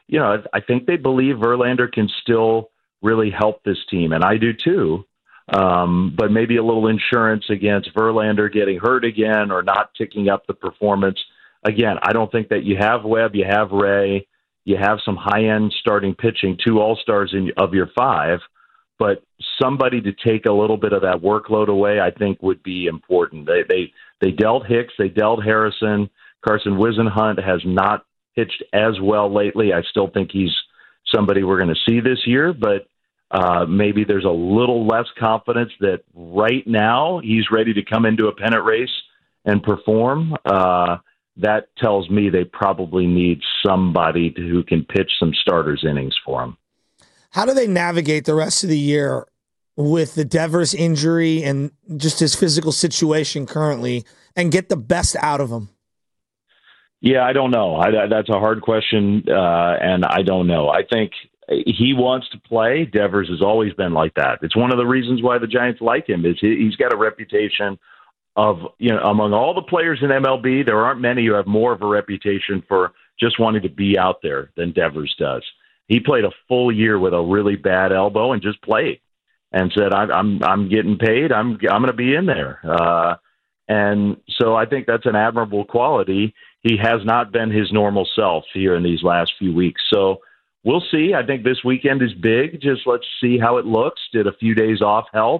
I think they believe Verlander can still really help this team, and I do too. But maybe a little insurance against Verlander getting hurt again or not ticking up the performance. Again, I don't think that you have Webb, you have Ray, you have some high-end starting pitching, 2 all-stars of your 5, but somebody to take a little bit of that workload away, I think, would be important. They dealt Hicks, they dealt Harrison. Carson Whisenhunt has not pitched as well lately. I still think he's somebody we're going to see this year, but maybe there's a little less confidence that right now he's ready to come into a pennant race and perform. That tells me they probably need somebody who can pitch some starters innings for him. How do they navigate the rest of the year with the Devers injury and just his physical situation currently and get the best out of him? Yeah, I don't know. That's a hard question, and I don't know. I think he wants to play. Devers has always been like that. It's one of the reasons why the Giants like him is he's got a reputation of, among all the players in MLB, there aren't many who have more of a reputation for just wanting to be out there than Devers does. He played a full year with a really bad elbow and just played and said, I'm getting paid. I'm going to be in there. And so I think that's an admirable quality. He has not been his normal self here in these last few weeks. So we'll see. I think this weekend is big. Just let's see how it looks. Did a few days off help?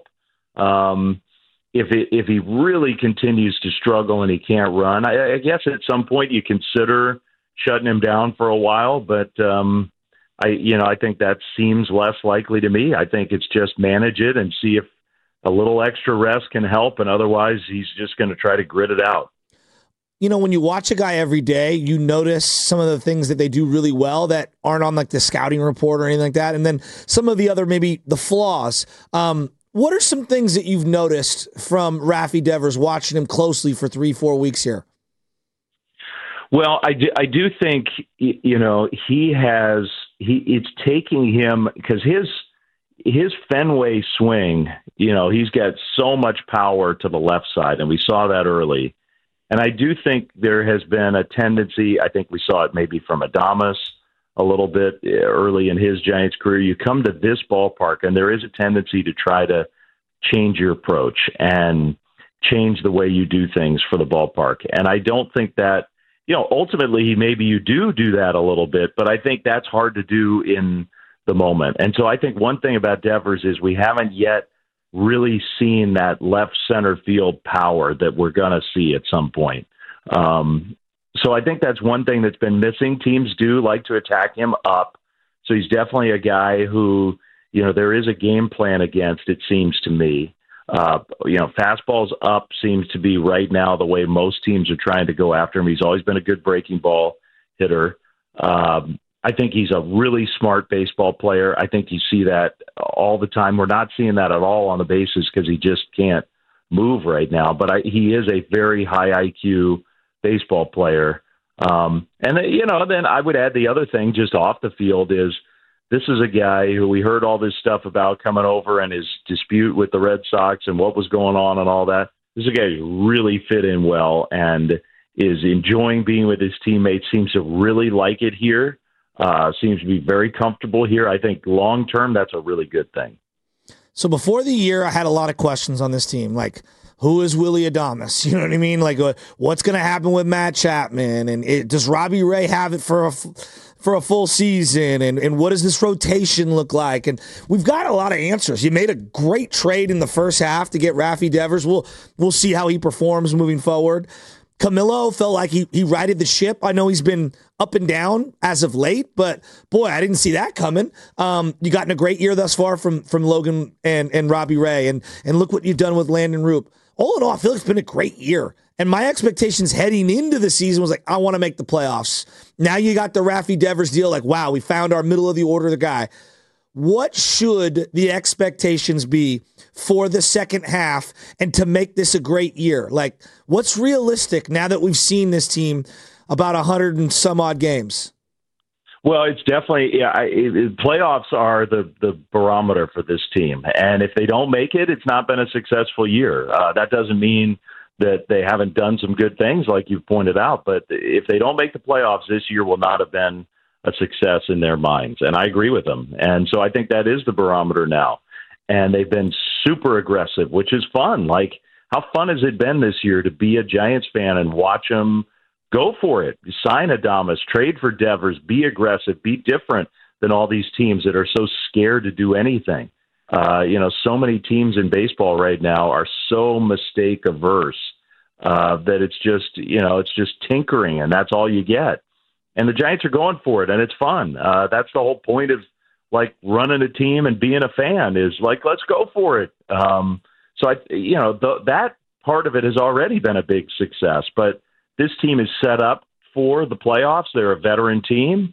If he really continues to struggle and he can't run, I guess at some point you consider shutting him down for a while. But I think that seems less likely to me. I think it's just manage it and see if a little extra rest can help, and otherwise he's just going to try to grit it out. When you watch a guy every day, you notice some of the things that they do really well that aren't on like the scouting report or anything like that. And then some of the other, maybe the flaws. What are some things that you've noticed from Rafi Devers watching him closely for 3-4 weeks here? Well, I do think, it's taking him because his Fenway swing, he's got so much power to the left side, and we saw that early. And I do think there has been a tendency, I think we saw it maybe from Adames a little bit early in his Giants career. You come to this ballpark, and there is a tendency to try to change your approach and change the way you do things for the ballpark. And I don't think that, ultimately maybe you do that a little bit, but I think that's hard to do in the moment. And so I think one thing about Devers is we haven't yet really seen that left center field power that we're going to see at some point. So I think that's one thing that's been missing. Teams do like to attack him up. So he's definitely a guy who, there is a game plan against, it seems to me. Fastballs up seems to be right now the way most teams are trying to go after him. He's always been a good breaking ball hitter. I think he's a really smart baseball player. I think you see that all the time. We're not seeing that at all on the bases because he just can't move right now. But he is a very high IQ baseball player. And then I would add the other thing just off the field is this is a guy who we heard all this stuff about coming over and his dispute with the Red Sox and what was going on and all that. This is a guy who really fit in well and is enjoying being with his teammates, seems to really like it here. Seems to be very comfortable here. I think long-term, that's a really good thing. So before the year, I had a lot of questions on this team. Like, who is Willy Adames? You know what I mean? Like, what's going to happen with Matt Chapman? And does Robbie Ray have it for a full season? And what does this rotation look like? And we've got a lot of answers. You made a great trade in the first half to get Rafi Devers. We'll see how he performs moving forward. Camilo felt like he righted the ship. I know he's been up and down as of late, but boy, I didn't see that coming. You gotten a great year thus far from Logan and Robbie Ray, and look what you've done with Landon Roop. All in all, I feel like it's been a great year. And my expectations heading into the season was like, I want to make the playoffs. Now you got the Rafi Devers deal, like, wow, we found our middle of the order guy. What should the expectations be for the second half and to make this a great year? Like, what's realistic now that we've seen this team about 100 and some odd games? Well, it's definitely playoffs are the barometer for this team. And if they don't make it, it's not been a successful year. That doesn't mean that they haven't done some good things like you've pointed out. But if they don't make the playoffs, this year will not have been a success in their minds. And I agree with them. And so I think that is the barometer now. And they've been super aggressive, which is fun. Like, how fun has it been this year to be a Giants fan and watch them go for it? Sign Adames, trade for Devers, be aggressive, be different than all these teams that are so scared to do anything. So many teams in baseball right now are so mistake averse that it's just tinkering, and that's all you get. And the Giants are going for it, and it's fun. That's the whole point of like running a team and being a fan, is like, let's go for it. That part of it has already been a big success, but this team is set up for the playoffs. They're a veteran team.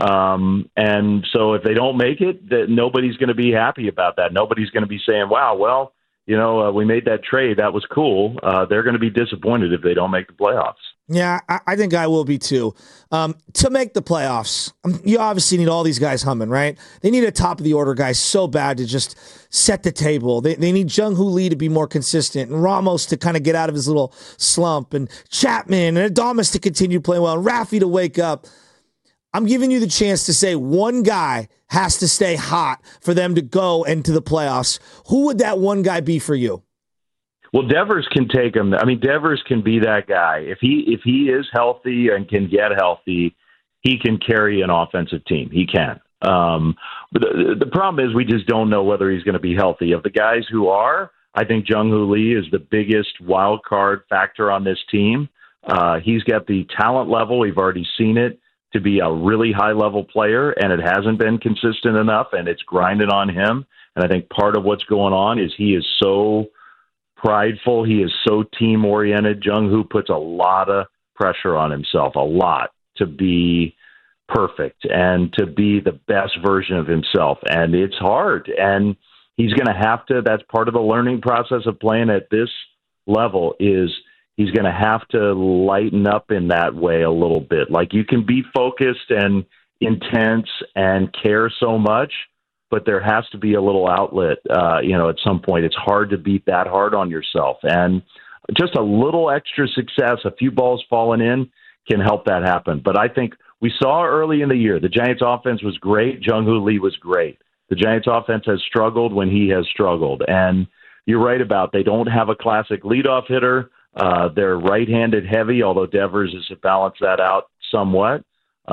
And so if they don't make it, that nobody's going to be happy about that. Nobody's going to be saying, wow, well, we made that trade. That was cool. They're going to be disappointed if they don't make the playoffs. Yeah, I think I will be too. To make the playoffs, you obviously need all these guys humming, right? They need a top-of-the-order guy so bad to just set the table. They need Jung-Hoo Lee to be more consistent, and Ramos to kind of get out of his little slump, and Chapman and Adames to continue playing well, and Rafi to wake up. I'm giving you the chance to say one guy has to stay hot for them to go into the playoffs. Who would that one guy be for you? Well, Devers can take him. I mean, Devers can be that guy. If he is healthy and can get healthy, he can carry an offensive team. He can. But the problem is we just don't know whether he's going to be healthy. Of the guys who are, I think Jung-Hoo Lee is the biggest wild card factor on this team. He's got the talent level. We've already seen it to be a really high-level player, and it hasn't been consistent enough, and it's grinding on him. And I think part of what's going on is he is so prideful. He is so team-oriented. Jung-Hoo puts a lot of pressure on himself, a lot, to be perfect and to be the best version of himself. And it's hard. And he's going to have to, that's part of the learning process of playing at this level, is he's going to have to lighten up in that way a little bit. Like, you can be focused and intense and care so much, but there has to be a little outlet, at some point. It's hard to be that hard on yourself. And just a little extra success, a few balls falling in, can help that happen. But I think we saw early in the year, the Giants offense was great. Jung-Hoo Lee was great. The Giants offense has struggled when he has struggled. And you're right about they don't have a classic leadoff hitter. They're right-handed heavy, although Devers has balanced that out somewhat.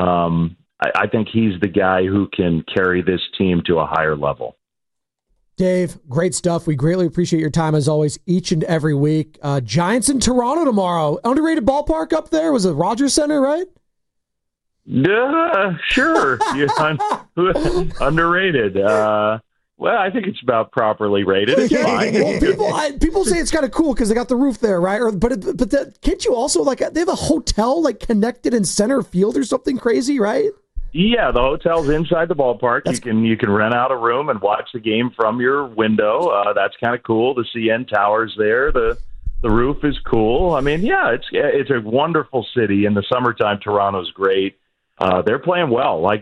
I think he's the guy who can carry this team to a higher level. Dave, great stuff. We greatly appreciate your time, as always, each and every week. Giants in Toronto tomorrow. Underrated ballpark up there? Was it Rogers Center, right? Sure. Underrated. Well, I think it's about properly rated. It's fine. Well, people say it's kind of cool because they got the roof there, right? Can't you also, they have a hotel connected in center field or something crazy, right? Yeah, the hotel's inside the ballpark. You can rent out a room and watch the game from your window. That's kind of cool. The CN Tower's there. The roof is cool. I mean, yeah, it's a wonderful city. In the summertime, Toronto's great. They're playing well. I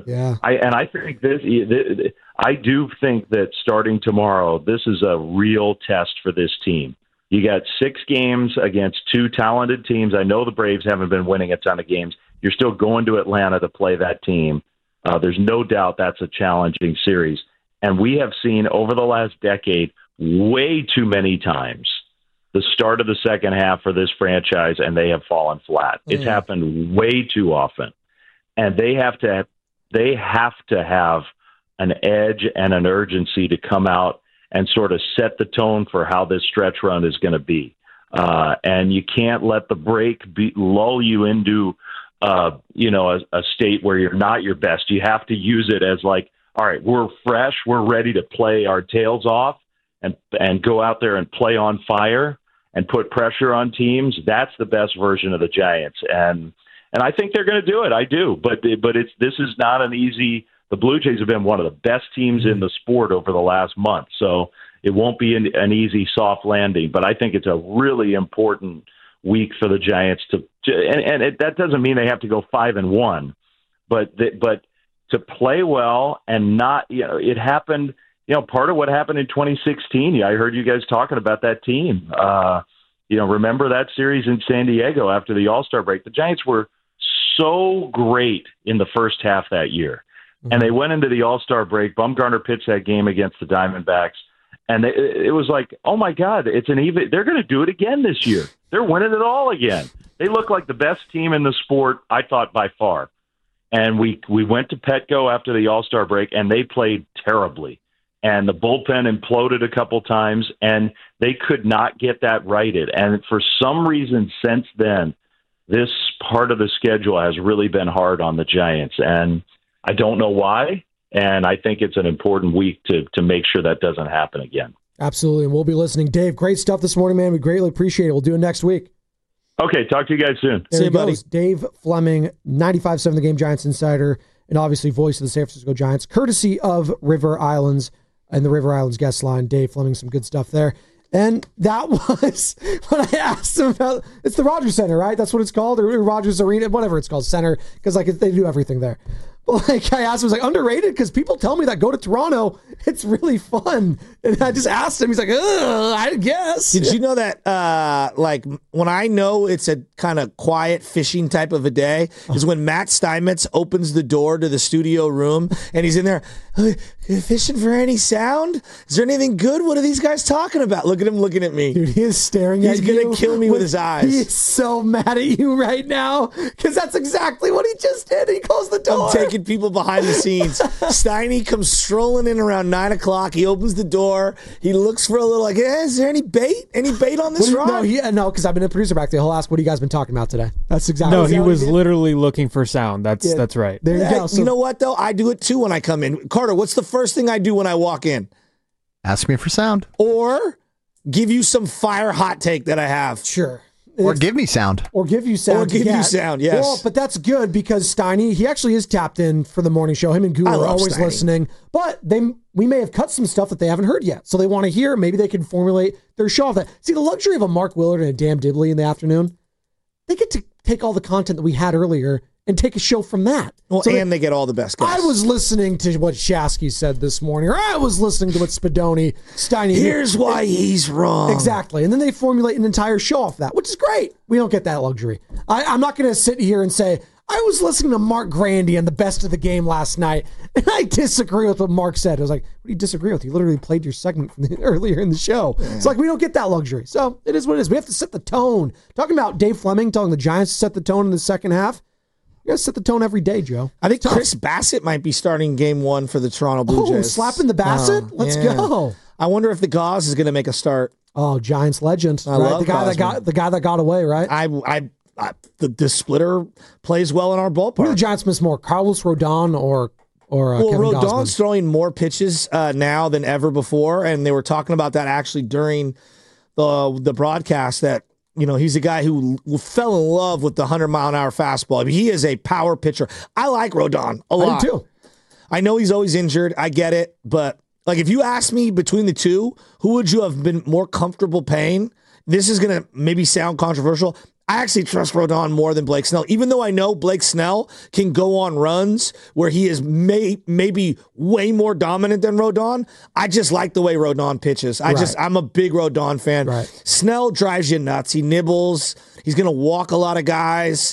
do think that starting tomorrow, this is a real test for this team. You got 6 games against 2 talented teams. I know the Braves haven't been winning a ton of games. You're still going to Atlanta to play that team. There's no doubt that's a challenging series. And we have seen over the last decade way too many times the start of the second half for this franchise, and they have fallen flat. It's happened way too often. And they have to have an edge and an urgency to come out and sort of set the tone for how this stretch run is going to be. And you can't let the break lull you into, a state where you're not your best. You have to use it as all right, we're fresh. We're ready to play our tails off and go out there and play on fire and put pressure on teams. That's the best version of the Giants. And I think they're going to do it. I do. But this is not an easy. The Blue Jays have been one of the best teams in the sport over the last month. So it won't be an easy soft landing. But I think it's a really important week for the Giants that doesn't mean they have to go 5-1, but to play well and not. It happened. Part of what happened in 2016. I heard you guys talking about that team. Remember that series in San Diego after the All-Star break? The Giants were so great in the first half that year. And they went into the All-Star break. Bumgarner pitched that game against the Diamondbacks. And it was like, oh, my God, it's an even. They're going to do it again this year. They're winning it all again. They look like the best team in the sport, I thought, by far. And we went to Petco after the All-Star break, and they played terribly. And the bullpen imploded a couple times, and they could not get that righted. And for some reason since then, this part of the schedule has really been hard on the Giants. And I don't know why. And I think it's an important week to make sure that doesn't happen again. Absolutely. And we'll be listening. Dave, great stuff this morning, man. We greatly appreciate it. We'll do it next week. Okay. Talk to you guys soon. There See you, buddy. Dave Fleming, 95.7 The Game Giants Insider, and obviously voice of the San Francisco Giants, courtesy of River Islands and the River Islands guest line. Dave Fleming, some good stuff there. And that was when I asked him about, it's the Rogers Center, right? That's what it's called, or Rogers Arena, whatever it's called, center, because like they do everything there. But like I asked him, I was like, underrated? Because people tell me that go to Toronto, it's really fun. And I just asked him, he's like, I guess. Did you know that, like, when I know it's a kind of quiet fishing type of a day is when Matt Steinmetz opens the door to the studio room and he's in there, fishing for any sound? Is there anything good? What are these guys talking about? Look at him looking at me. Dude, he is staring at you. He's going to kill me with his eyes. He is so mad at you right now because that's exactly what he just did. He closed the door. I'm taking people behind the scenes. Steiny comes strolling in around 9 o'clock. He opens the door. He looks for a little like, is there any bait? Any bait on this rod? No, because I've been a producer back there. He'll ask, what have you guys been talking about today? That's exactly No, he was literally looking for sound. That's right. There you go. You know what, though? I do it, too, when I come in. Carter, what's the first thing I do when I walk in? Ask me for sound. Or give you some fire hot take that I have. Sure. Or give me sound. Or give you sound. Or give you sound, yes. Well, but that's good because Steiny, he actually is tapped in for the morning show. Him and Guru are always Steiny. listening. But we may have cut some stuff that they haven't heard yet. So they want to hear. Maybe they can formulate their show off that. See, the luxury of a Mark Willard and a Dan Dibley in the afternoon, they get to take all the content that we had earlier and take a show from that. Well, so and they get all the best guys. I was listening to what Shasky said this morning, or I was listening to what Spadoni, Steiny. Here's why he's wrong. Exactly. And then they formulate an entire show off that, which is great. We don't get that luxury. I'm not going to sit here and say, I was listening to Mark Grandy on the best of the game last night, and I disagree with what Mark said. I was like, what do you disagree with? You literally played your segment from earlier in the show. Yeah. It's like, we don't get that luxury. So it is what it is. We have to set the tone. Talking about Dave Fleming, telling the Giants to set the tone in the second half. You got to set the tone every day, Joe. I think Chris Bassett might be starting game one for the Toronto Blue Jays. Slapping the Bassett? Let's go. I wonder if the Gauze is going to make a start. Oh, Giants legend. I love the guy that got away, right? The splitter plays well in our ballpark. Who do the Giants miss more, Carlos Rodon or Kevin Rodon's Gausman? throwing more pitches now than ever before, and they were talking about that actually during the broadcast that, you know, he's a guy who fell in love with the 100-mile-an-hour fastball. I mean, he is a power pitcher. I like Rodon a lot. I do too. I know he's always injured. I get it. But, like, if you ask me between the two, who would you have been more comfortable paying? This is going to maybe sound controversial. I actually trust Rodon more than Blake Snell, even though I know Blake Snell can go on runs where he is maybe way more dominant than Rodon. I just like the way Rodon pitches. I'm a big Rodon fan. Right. Snell drives you nuts. He nibbles. He's going to walk a lot of guys.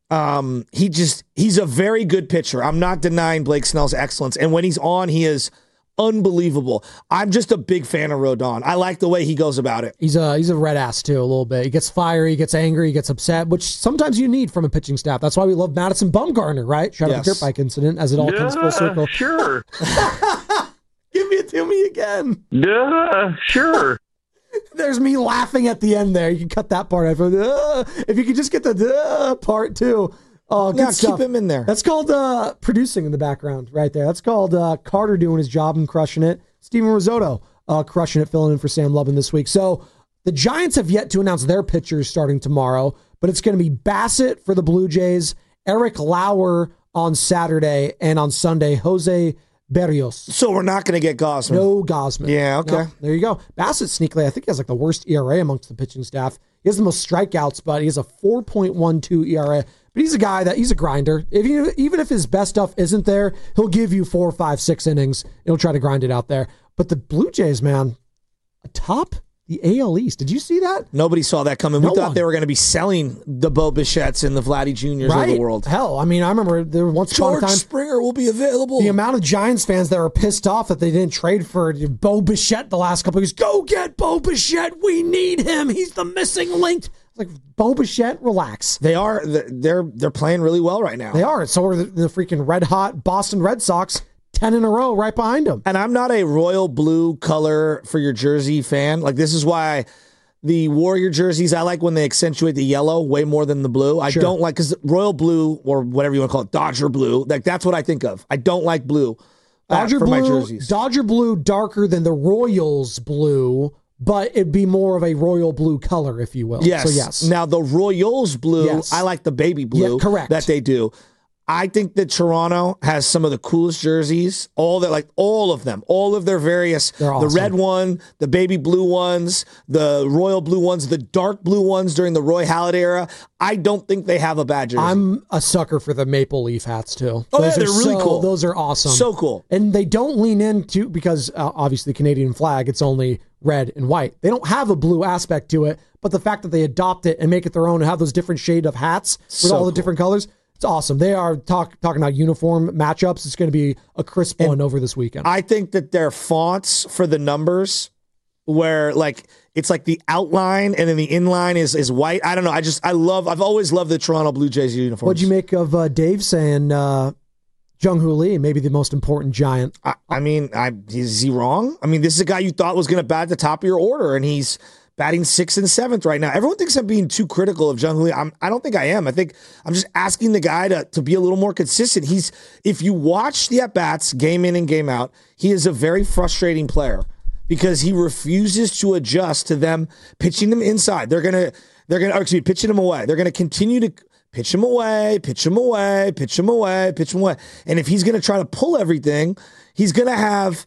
He's a very good pitcher. I'm not denying Blake Snell's excellence. And when he's on, he is unbelievable. I'm just a big fan of Rodon. I like the way he goes about it. He's a red ass too, a little bit. He gets fiery, he gets angry, he gets upset, which sometimes you need from a pitching staff. That's why we love Madison Bumgarner, right? Shout out the dirt bike incident as it all comes full circle. Sure. Give it to me again. Sure. There's me laughing at the end there. You can cut that part out. If you could just get the part too. Oh, good stuff. Keep him in there. That's called producing in the background right there. That's called Carter doing his job and crushing it. Steven Risotto crushing it, filling in for Sam Lubin this week. So the Giants have yet to announce their pitchers starting tomorrow, but it's going to be Bassett for the Blue Jays, Eric Lauer on Saturday, and on Sunday, Jose Berrios. So we're not going to get Gausman. No Gausman. Yeah, okay. No, there you go. Bassett sneakily, I think he has like the worst ERA amongst the pitching staff. He has the most strikeouts, but he has a 4.12 ERA. But he's a guy he's a grinder. Even if his best stuff isn't there, he'll give you 4, 5, 6 innings. He'll try to grind it out there. But the Blue Jays, man, atop the AL East. Did you see that? Nobody saw that coming. No We thought one. they were going to be selling the Bo Bichette's and the Vladdy Juniors of the world. Hell, I mean, I remember there once upon a George time Springer will be available. the amount of Giants fans that were pissed off that they didn't trade for Bo Bichette the last couple of years. Go get Bo Bichette. We need him. He's the missing link. Like, Bo Bichette, relax. They are. They're playing really well right now. They are. So are the freaking red hot Boston Red Sox. 10 in a row right behind them. And I'm not a royal blue color for your jersey fan. Like, this is why the Warrior jerseys, I like when they accentuate the yellow way more than the blue. I don't like, because royal blue, or whatever you want to call it, Dodger blue, like that's what I think of. I don't like blue Dodger for blue, my jerseys. Dodger blue darker than the Royals blue, but it'd be more of a royal blue color, if you will. Yes. So yes. Now, the Royals blue, I like the baby blue correct. that they do. I think that Toronto has some of the coolest jerseys, all of them, all of their various, awesome. The red one, the baby blue ones, the royal blue ones, the dark blue ones during the Roy Halladay era. I don't think they have a bad jersey. I'm a sucker for the maple leaf hats too. Oh, yeah, they're really cool. Those are awesome. So cool. And they don't lean into, because obviously the Canadian flag, it's only red and white. They don't have a blue aspect to it, but the fact that they adopt it and make it their own and have those different shade of hats with all the different colors, it's awesome. They are talking about uniform matchups. It's going to be a crisp one over this weekend. I think that their fonts for the numbers, where like it's like the outline and then the inline is white. I don't know. I've always loved the Toronto Blue Jays uniforms. What'd you make of Dave saying Jung-Hoo Lee, maybe the most important Giant? I mean, is he wrong? I mean, this is a guy you thought was going to bat at the top of your order, and he's batting 6th and 7th right now. Everyone thinks I'm being too critical of Jung-Hoo Lee. I don't think I am. I think I'm just asking the guy to be a little more consistent. If you watch the at-bats game in and game out, he is a very frustrating player because he refuses to adjust to them pitching them inside. Pitching him away. They're going to continue to pitch him away, pitch him away, pitch him away, pitch him away. And if he's going to try to pull everything, he's going to have,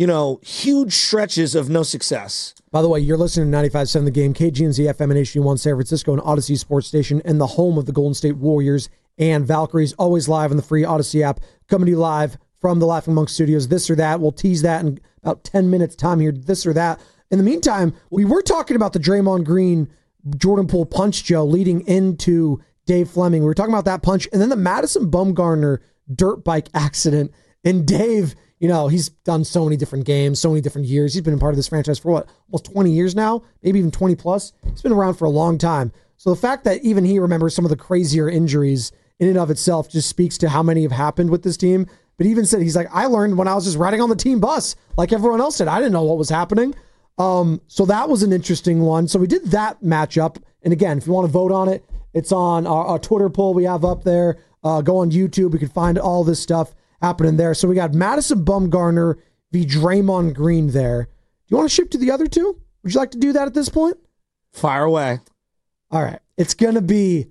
huge stretches of no success. By the way, you're listening to 95.7 The Game, KGNZ FM and HD1 San Francisco, and Odyssey Sports Station, and the home of the Golden State Warriors and Valkyries, always live on the free Odyssey app, coming to you live from the Laughing Monk Studios. This or that, we'll tease that in about 10 minutes time here, this or that. In the meantime, we were talking about the Draymond Green, Jordan Poole punch, Joe, leading into Dave Fleming. We were talking about that punch, and then the Madison Bumgarner dirt bike accident, and Dave... he's done so many different games, so many different years. He's been a part of this franchise for almost 20 years now, maybe even 20 plus. He's been around for a long time. So the fact that even he remembers some of the crazier injuries in and of itself just speaks to how many have happened with this team. But he even said, he's like, I learned when I was just riding on the team bus like everyone else did. I didn't know what was happening. So that was an interesting one. So we did that matchup. And again, if you want to vote on it, it's on our Twitter poll we have up there. Go on YouTube. We can find all this stuff happening there. So we got Madison Bumgarner v. Draymond Green there. Do you want to shift to the other two? Would you like to do that at this point? Fire away. All right. It's going to be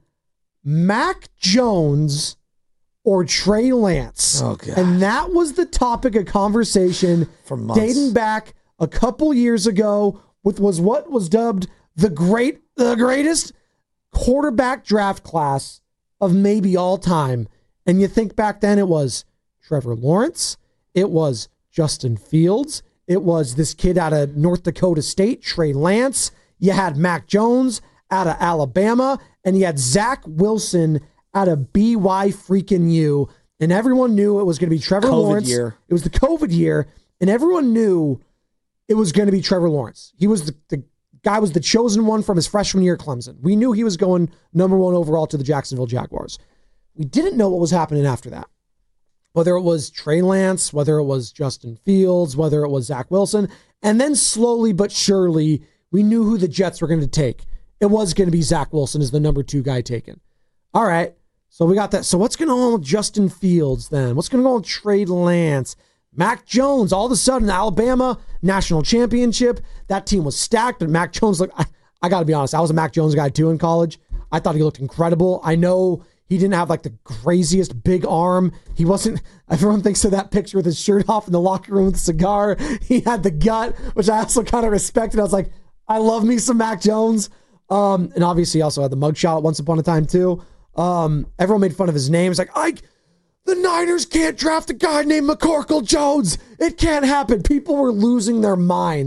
Mac Jones or Trey Lance. Oh, God. And that was the topic of conversation for months, dating back a couple years ago with what was dubbed the greatest quarterback draft class of maybe all time. And you think back then it was Trevor Lawrence, it was Justin Fields, it was this kid out of North Dakota State, Trey Lance, you had Mac Jones out of Alabama, and you had Zach Wilson out of BY freaking U, and everyone knew it was going to be Trevor Lawrence. Year. It was the COVID year, and everyone knew it was going to be Trevor Lawrence. He was the guy was the chosen one from his freshman year at Clemson. We knew he was going number 1 overall to the Jacksonville Jaguars. We didn't know what was happening after that. Whether it was Trey Lance, whether it was Justin Fields, whether it was Zach Wilson. And then slowly but surely, we knew who the Jets were going to take. It was going to be Zach Wilson as the number 2 guy taken. All right, so we got that. So what's going on with Justin Fields then? What's going to go on with Trey Lance? Mac Jones, all of a sudden, Alabama, national championship. That team was stacked, but Mac Jones, I got to be honest, I was a Mac Jones guy too in college. I thought he looked incredible. I know he didn't have the craziest big arm. He wasn't, everyone thinks of that picture with his shirt off in the locker room with a cigar. He had the gut, which I also kind of respected. I was like, I love me some Mac Jones. And obviously he also had the mugshot once upon a time too. Everyone made fun of his name. It's like, the Niners can't draft a guy named McCorkle Jones. It can't happen. People were losing their minds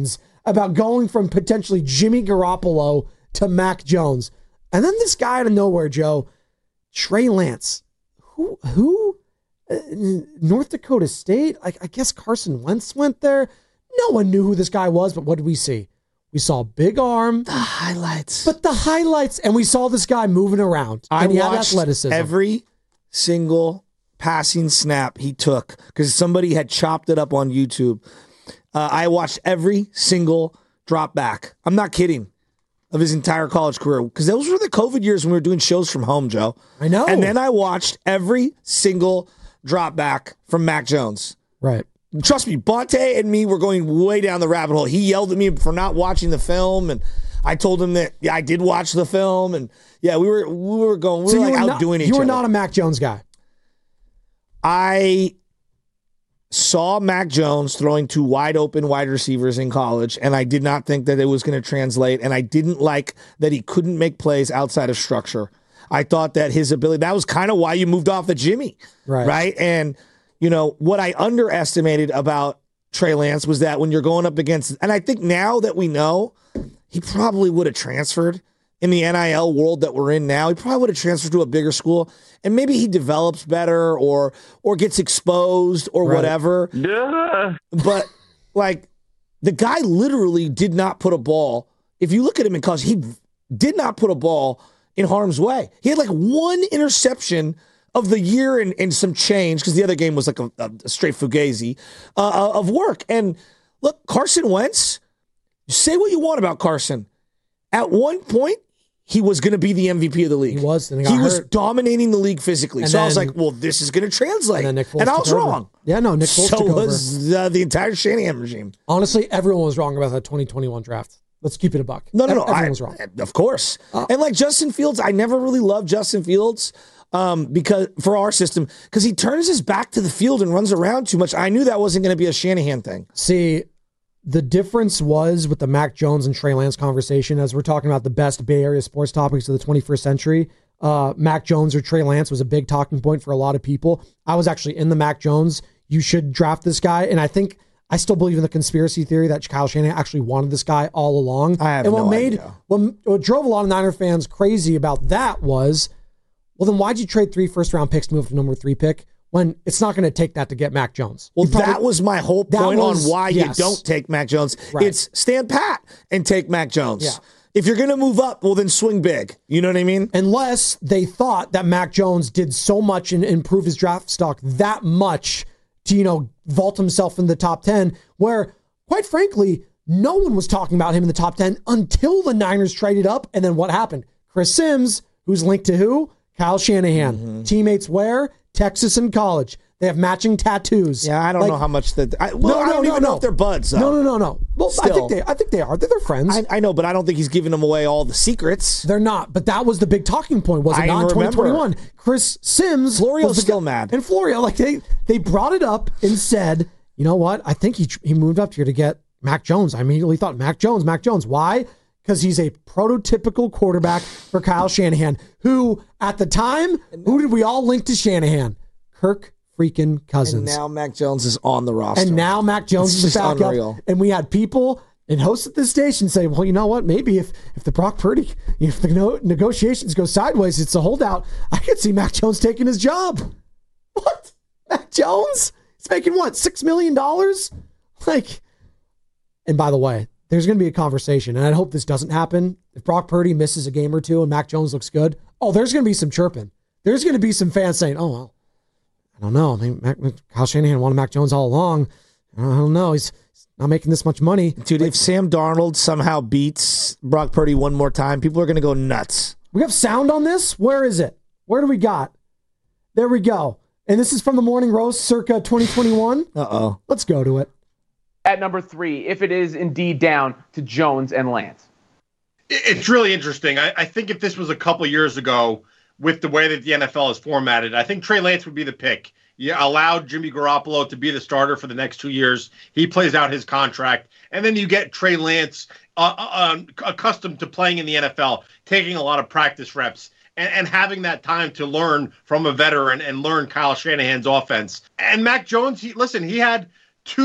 about going from potentially Jimmy Garoppolo to Mac Jones. And then this guy out of nowhere, Joe, Trey Lance. Who? North Dakota State? I guess Carson Wentz went there. No one knew who this guy was, but what did we see? We saw big arm. The highlights. But the highlights, and we saw this guy moving around. I And he had watched athleticism. every single passing snap he took because somebody had chopped it up on YouTube. I watched every single drop back. I'm not kidding. Of his entire college career. Because those were the COVID years when we were doing shows from home, Joe. I know. And then I watched every single drop back from Mac Jones. Right. Trust me, Bonte and me were going way down the rabbit hole. He yelled at me for not watching the film, and I told him that I did watch the film, and we were outdoing each other. You were not a Mac Jones guy. I saw Mac Jones throwing to wide open wide receivers in college, and I did not think that it was going to translate, and I didn't like that he couldn't make plays outside of structure. I thought that his ability, that was kind of why you moved off of Jimmy, right? And, what I underestimated about Trey Lance was that when you're going up against, and I think now that we know, he probably would have transferred in the NIL world that we're in now. He probably would have transferred to a bigger school, and maybe he develops better or gets exposed or whatever. But the guy literally did not put a ball. If you look at him in college, he did not put a ball in harm's way. He had one interception of the year and some change because the other game was like a straight fugazi of work. And look, Carson Wentz, say what you want about Carson. At one point, he was going to be the MVP of the league. He was. He was dominating the league physically. And so I was like, well, this is going to translate. And I was wrong. Yeah, no, Nick Foles took over. So was the entire Shanahan regime. Honestly, everyone was wrong about that 2021 draft. Let's keep it a buck. No. Everyone was wrong. Of course. And Justin Fields, I never really loved Justin Fields because for our system, because he turns his back to the field and runs around too much. I knew that wasn't going to be a Shanahan thing. See, the difference was with the Mac Jones and Trey Lance conversation, as we're talking about the best Bay Area sports topics of the 21st century, Mac Jones or Trey Lance was a big talking point for a lot of people. I was actually in the Mac Jones, you should draft this guy, and I still believe in the conspiracy theory that Kyle Shanahan actually wanted this guy all along. I have no idea. What drove a lot of Niner fans crazy about that was, well, then why'd you trade 3 first-round picks to move to number 3 pick when it's not going to take that to get Mac Jones? Well, that was my whole point on why you don't take Mac Jones. Right. It's stand pat and take Mac Jones. Yeah. If you're going to move up, well, then swing big. You know what I mean? Unless they thought that Mac Jones did so much and improved his draft stock that much to, vault himself in the top 10, where, quite frankly, no one was talking about him in the top 10 until the Niners traded up. And then what happened? Chris Sims, who's linked to who? Kyle Shanahan. Mm-hmm. Teammates where? Texas and college. They have matching tattoos. Yeah, I don't know how much that. I don't even know if they're buds. Though. No. Well, I think they are. They're their friends. I know, but I don't think he's giving them away all the secrets. They're not. But that was the big talking point, was it not? In 2021, Chris Sims, Florio's still mad, and Florio, they brought it up and said, you know what? I think he moved up here to get Mac Jones. I immediately thought Mac Jones. Why? Because he's a prototypical quarterback for Kyle Shanahan, who at the time, who did we all link to Shanahan? Kirk freaking Cousins. And now Mac Jones is on the roster. And now Mac Jones is back up. And we had people and hosts at this station say, well, you know what? Maybe if the Brock Purdy, if the negotiations go sideways, it's a holdout. I could see Mac Jones taking his job. What? Mac Jones? He's making what? $6 million? And by the way, there's going to be a conversation, and I hope this doesn't happen. If Brock Purdy misses a game or two and Mac Jones looks good, there's going to be some chirping. There's going to be some fans saying, oh, well, I don't know. I mean, Kyle Shanahan wanted Mac Jones all along. I don't know. He's not making this much money. Dude, if Sam Darnold somehow beats Brock Purdy one more time, people are going to go nuts. We have sound on this? Where is it? Where do we got? There we go. And this is from the Morning Roast circa 2021. Uh-oh. Let's go to it. At number 3, if it is indeed down to Jones and Lance. It's really interesting. I think if this was a couple years ago with the way that the NFL is formatted, I think Trey Lance would be the pick. You allowed Jimmy Garoppolo to be the starter for the next 2 years. He plays out his contract. And then you get Trey Lance accustomed to playing in the NFL, taking a lot of practice reps, and having that time to learn from a veteran and learn Kyle Shanahan's offense. And Mac Jones, he had 2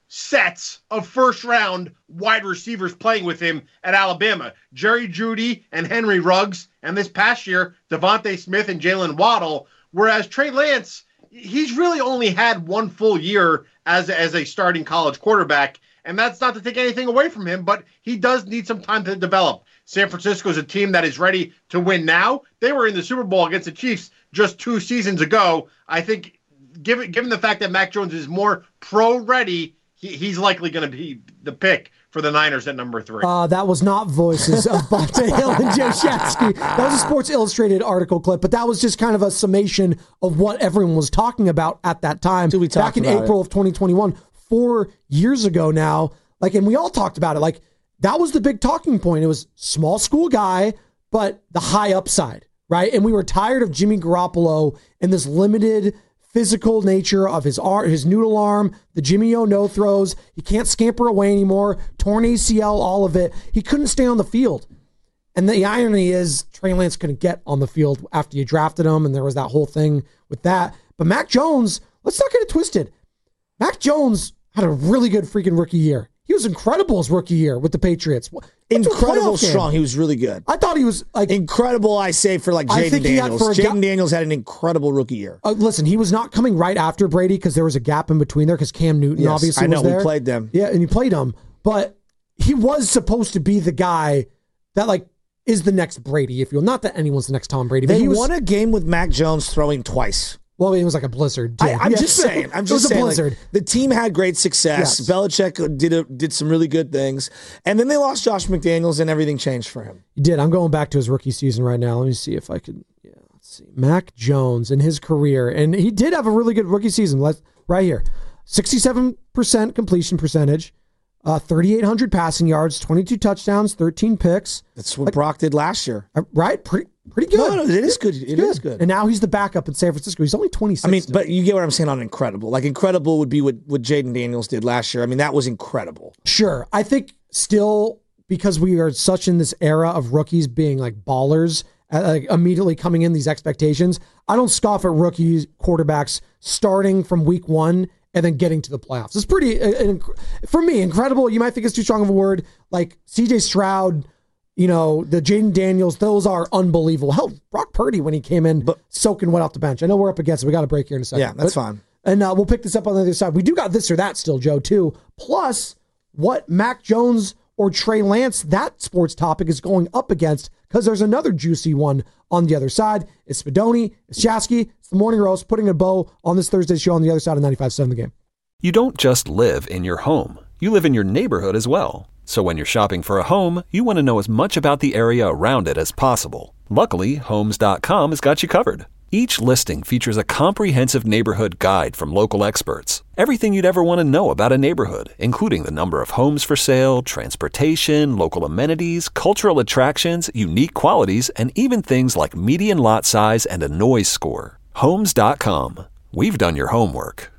sets of first-round wide receivers playing with him at Alabama. Jerry Jeudy and Henry Ruggs, and this past year, Devontae Smith and Jalen Waddle, whereas Trey Lance, he's really only had one full year as a starting college quarterback, and that's not to take anything away from him, but he does need some time to develop. San Francisco is a team that is ready to win now. They were in the Super Bowl against the Chiefs just 2 seasons ago. I think given the fact that Mac Jones is more pro-ready, he's likely going to be the pick for the Niners at number 3. That was not voices of Bonta Hill and Joe Shasky. That was a Sports Illustrated article clip, but that was just kind of a summation of what everyone was talking about at that time. Back in April of 2021, 4 years ago now. And we all talked about it. That was the big talking point. It was small school guy, but the high upside, right? And we were tired of Jimmy Garoppolo and this limited physical nature of his noodle arm, the Jimmy O no throws. He can't scamper away anymore. Torn ACL, all of it. He couldn't stay on the field. And the irony is Trey Lance couldn't get on the field after you drafted him, and there was that whole thing with that. But Mac Jones, let's not get it twisted. Mac Jones had a really good freaking rookie year. He was incredible his rookie year with the Patriots. Incredible strong. He was really good. I thought he was incredible, I say, for Jaden Daniels. Jaden Daniels had an incredible rookie year. Listen, he was not coming right after Brady because there was a gap in between there because Cam Newton obviously was there. We played them. Yeah, and he played them. But he was supposed to be the guy that is the next Brady, if you will. Not that anyone's the next Tom Brady. But he won a game with Mac Jones throwing twice. It was like a blizzard. I'm just saying. It was a blizzard. The team had great success. Yes. Belichick did some really good things. And then they lost Josh McDaniels and everything changed for him. He did. I'm going back to his rookie season right now. Let me see if I could. Yeah, let's see. Mac Jones in his career. And he did have a really good rookie season. Right here. 67% completion percentage. 3,800 passing yards, 22 touchdowns, 13 picks. That's what Brock did last year. Right? Pretty good. No, it is good. It is good. And now he's the backup in San Francisco. He's only 26. But you get what I'm saying on incredible. Incredible would be what Jaden Daniels did last year. That was incredible. Sure. I think still, because we are such in this era of rookies being ballers, immediately coming in these expectations, I don't scoff at rookie quarterbacks starting from week 1 and then getting to the playoffs. It's pretty, for me, incredible. You might think it's too strong of a word. CJ Stroud, the Jaden Daniels, those are unbelievable. Hell, Brock Purdy when he came in, soaking wet off the bench. I know we're up against it. We got a break here in a second. Yeah, that's fine. And we'll pick this up on the other side. We do got this or that still, Joe, too. Plus, what Mac Jones or Trey Lance, that sports topic, is going up against, because there's another juicy one on the other side. It's Spadoni, it's Shasky, it's the Morning Roast, putting a bow on this Thursday show on the other side of 95.7 The Game. You don't just live in your home. You live in your neighborhood as well. So when you're shopping for a home, you want to know as much about the area around it as possible. Luckily, Homes.com has got you covered. Each listing features a comprehensive neighborhood guide from local experts. Everything you'd ever want to know about a neighborhood, including the number of homes for sale, transportation, local amenities, cultural attractions, unique qualities, and even things like median lot size and a noise score. Homes.com. We've done your homework.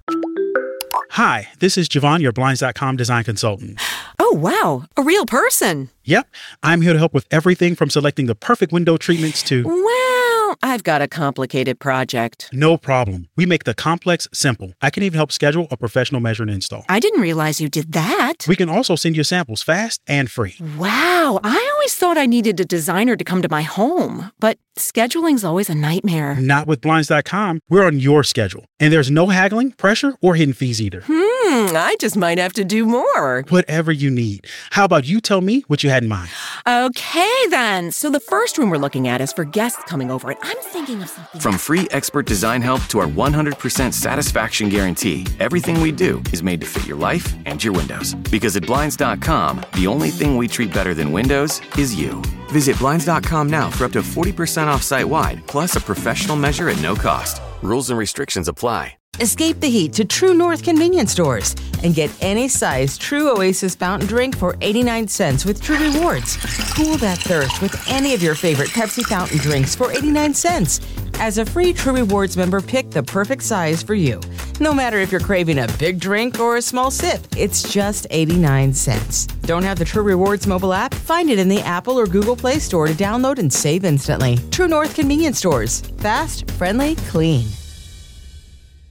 Hi, this is Javon, your Blinds.com design consultant. Oh, wow. A real person. Yep. I'm here to help with everything from selecting the perfect window treatments to... Well, I've got a complicated project. No problem. We make the complex simple. I can even help schedule a professional measure and install. I didn't realize you did that. We can also send you samples fast and free. Wow. I always thought I needed a designer to come to my home, but scheduling's always a nightmare. Not with Blinds.com. We're on your schedule. And there's no haggling, pressure, or hidden fees either. I just might have to do more. Whatever you need. How about you tell me what you had in mind? Okay, then. So the first room we're looking at is for guests coming over, and I'm thinking of something. From free expert design help to our 100% satisfaction guarantee, everything we do is made to fit your life and your windows. Because at Blinds.com, the only thing we treat better than windows is you. Visit Blinds.com now for up to 40% off site-wide, plus a professional measure at no cost. Rules and restrictions apply. Escape the heat to True North convenience stores and get any size True Oasis fountain drink for 89 cents with True Rewards. Cool that thirst with any of your favorite Pepsi fountain drinks for 89 cents. As a free True Rewards member, pick the perfect size for you. No matter if you're craving a big drink or a small sip, it's just 89 cents. Don't have the True Rewards mobile app? Find it in the Apple or Google Play Store to download and save instantly. True North convenience stores. Fast, friendly, clean.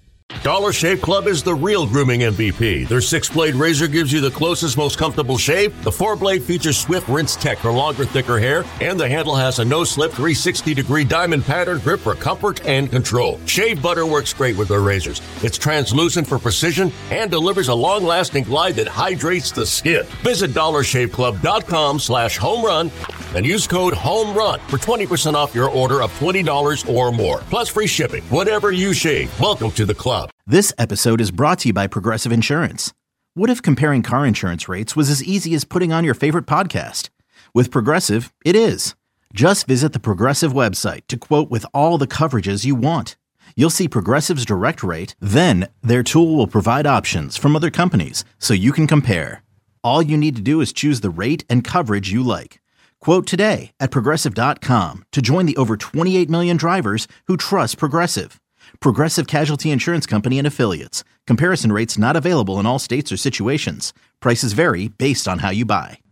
Dollar Shave Club is the real grooming MVP. Their 6-blade razor gives you the closest, most comfortable shave. The 4-blade features swift rinse tech for longer, thicker hair, and the handle has a no-slip 360-degree diamond pattern grip for comfort and control. Shave butter works great with their razors. It's translucent for precision and delivers a long-lasting glide that hydrates the skin. Visit DollarShaveClub.com/homerun and use code HOMERUN for 20% off your order of $20 or more. Plus free shipping. Whatever you shave, welcome to the club. This episode is brought to you by Progressive Insurance. What if comparing car insurance rates was as easy as putting on your favorite podcast? With Progressive, it is. Just visit the Progressive website to quote with all the coverages you want. You'll see Progressive's direct rate, then their tool will provide options from other companies so you can compare. All you need to do is choose the rate and coverage you like. Quote today at Progressive.com to join the over 28 million drivers who trust Progressive. Progressive Casualty Insurance Company and Affiliates. Comparison rates not available in all states or situations. Prices vary based on how you buy.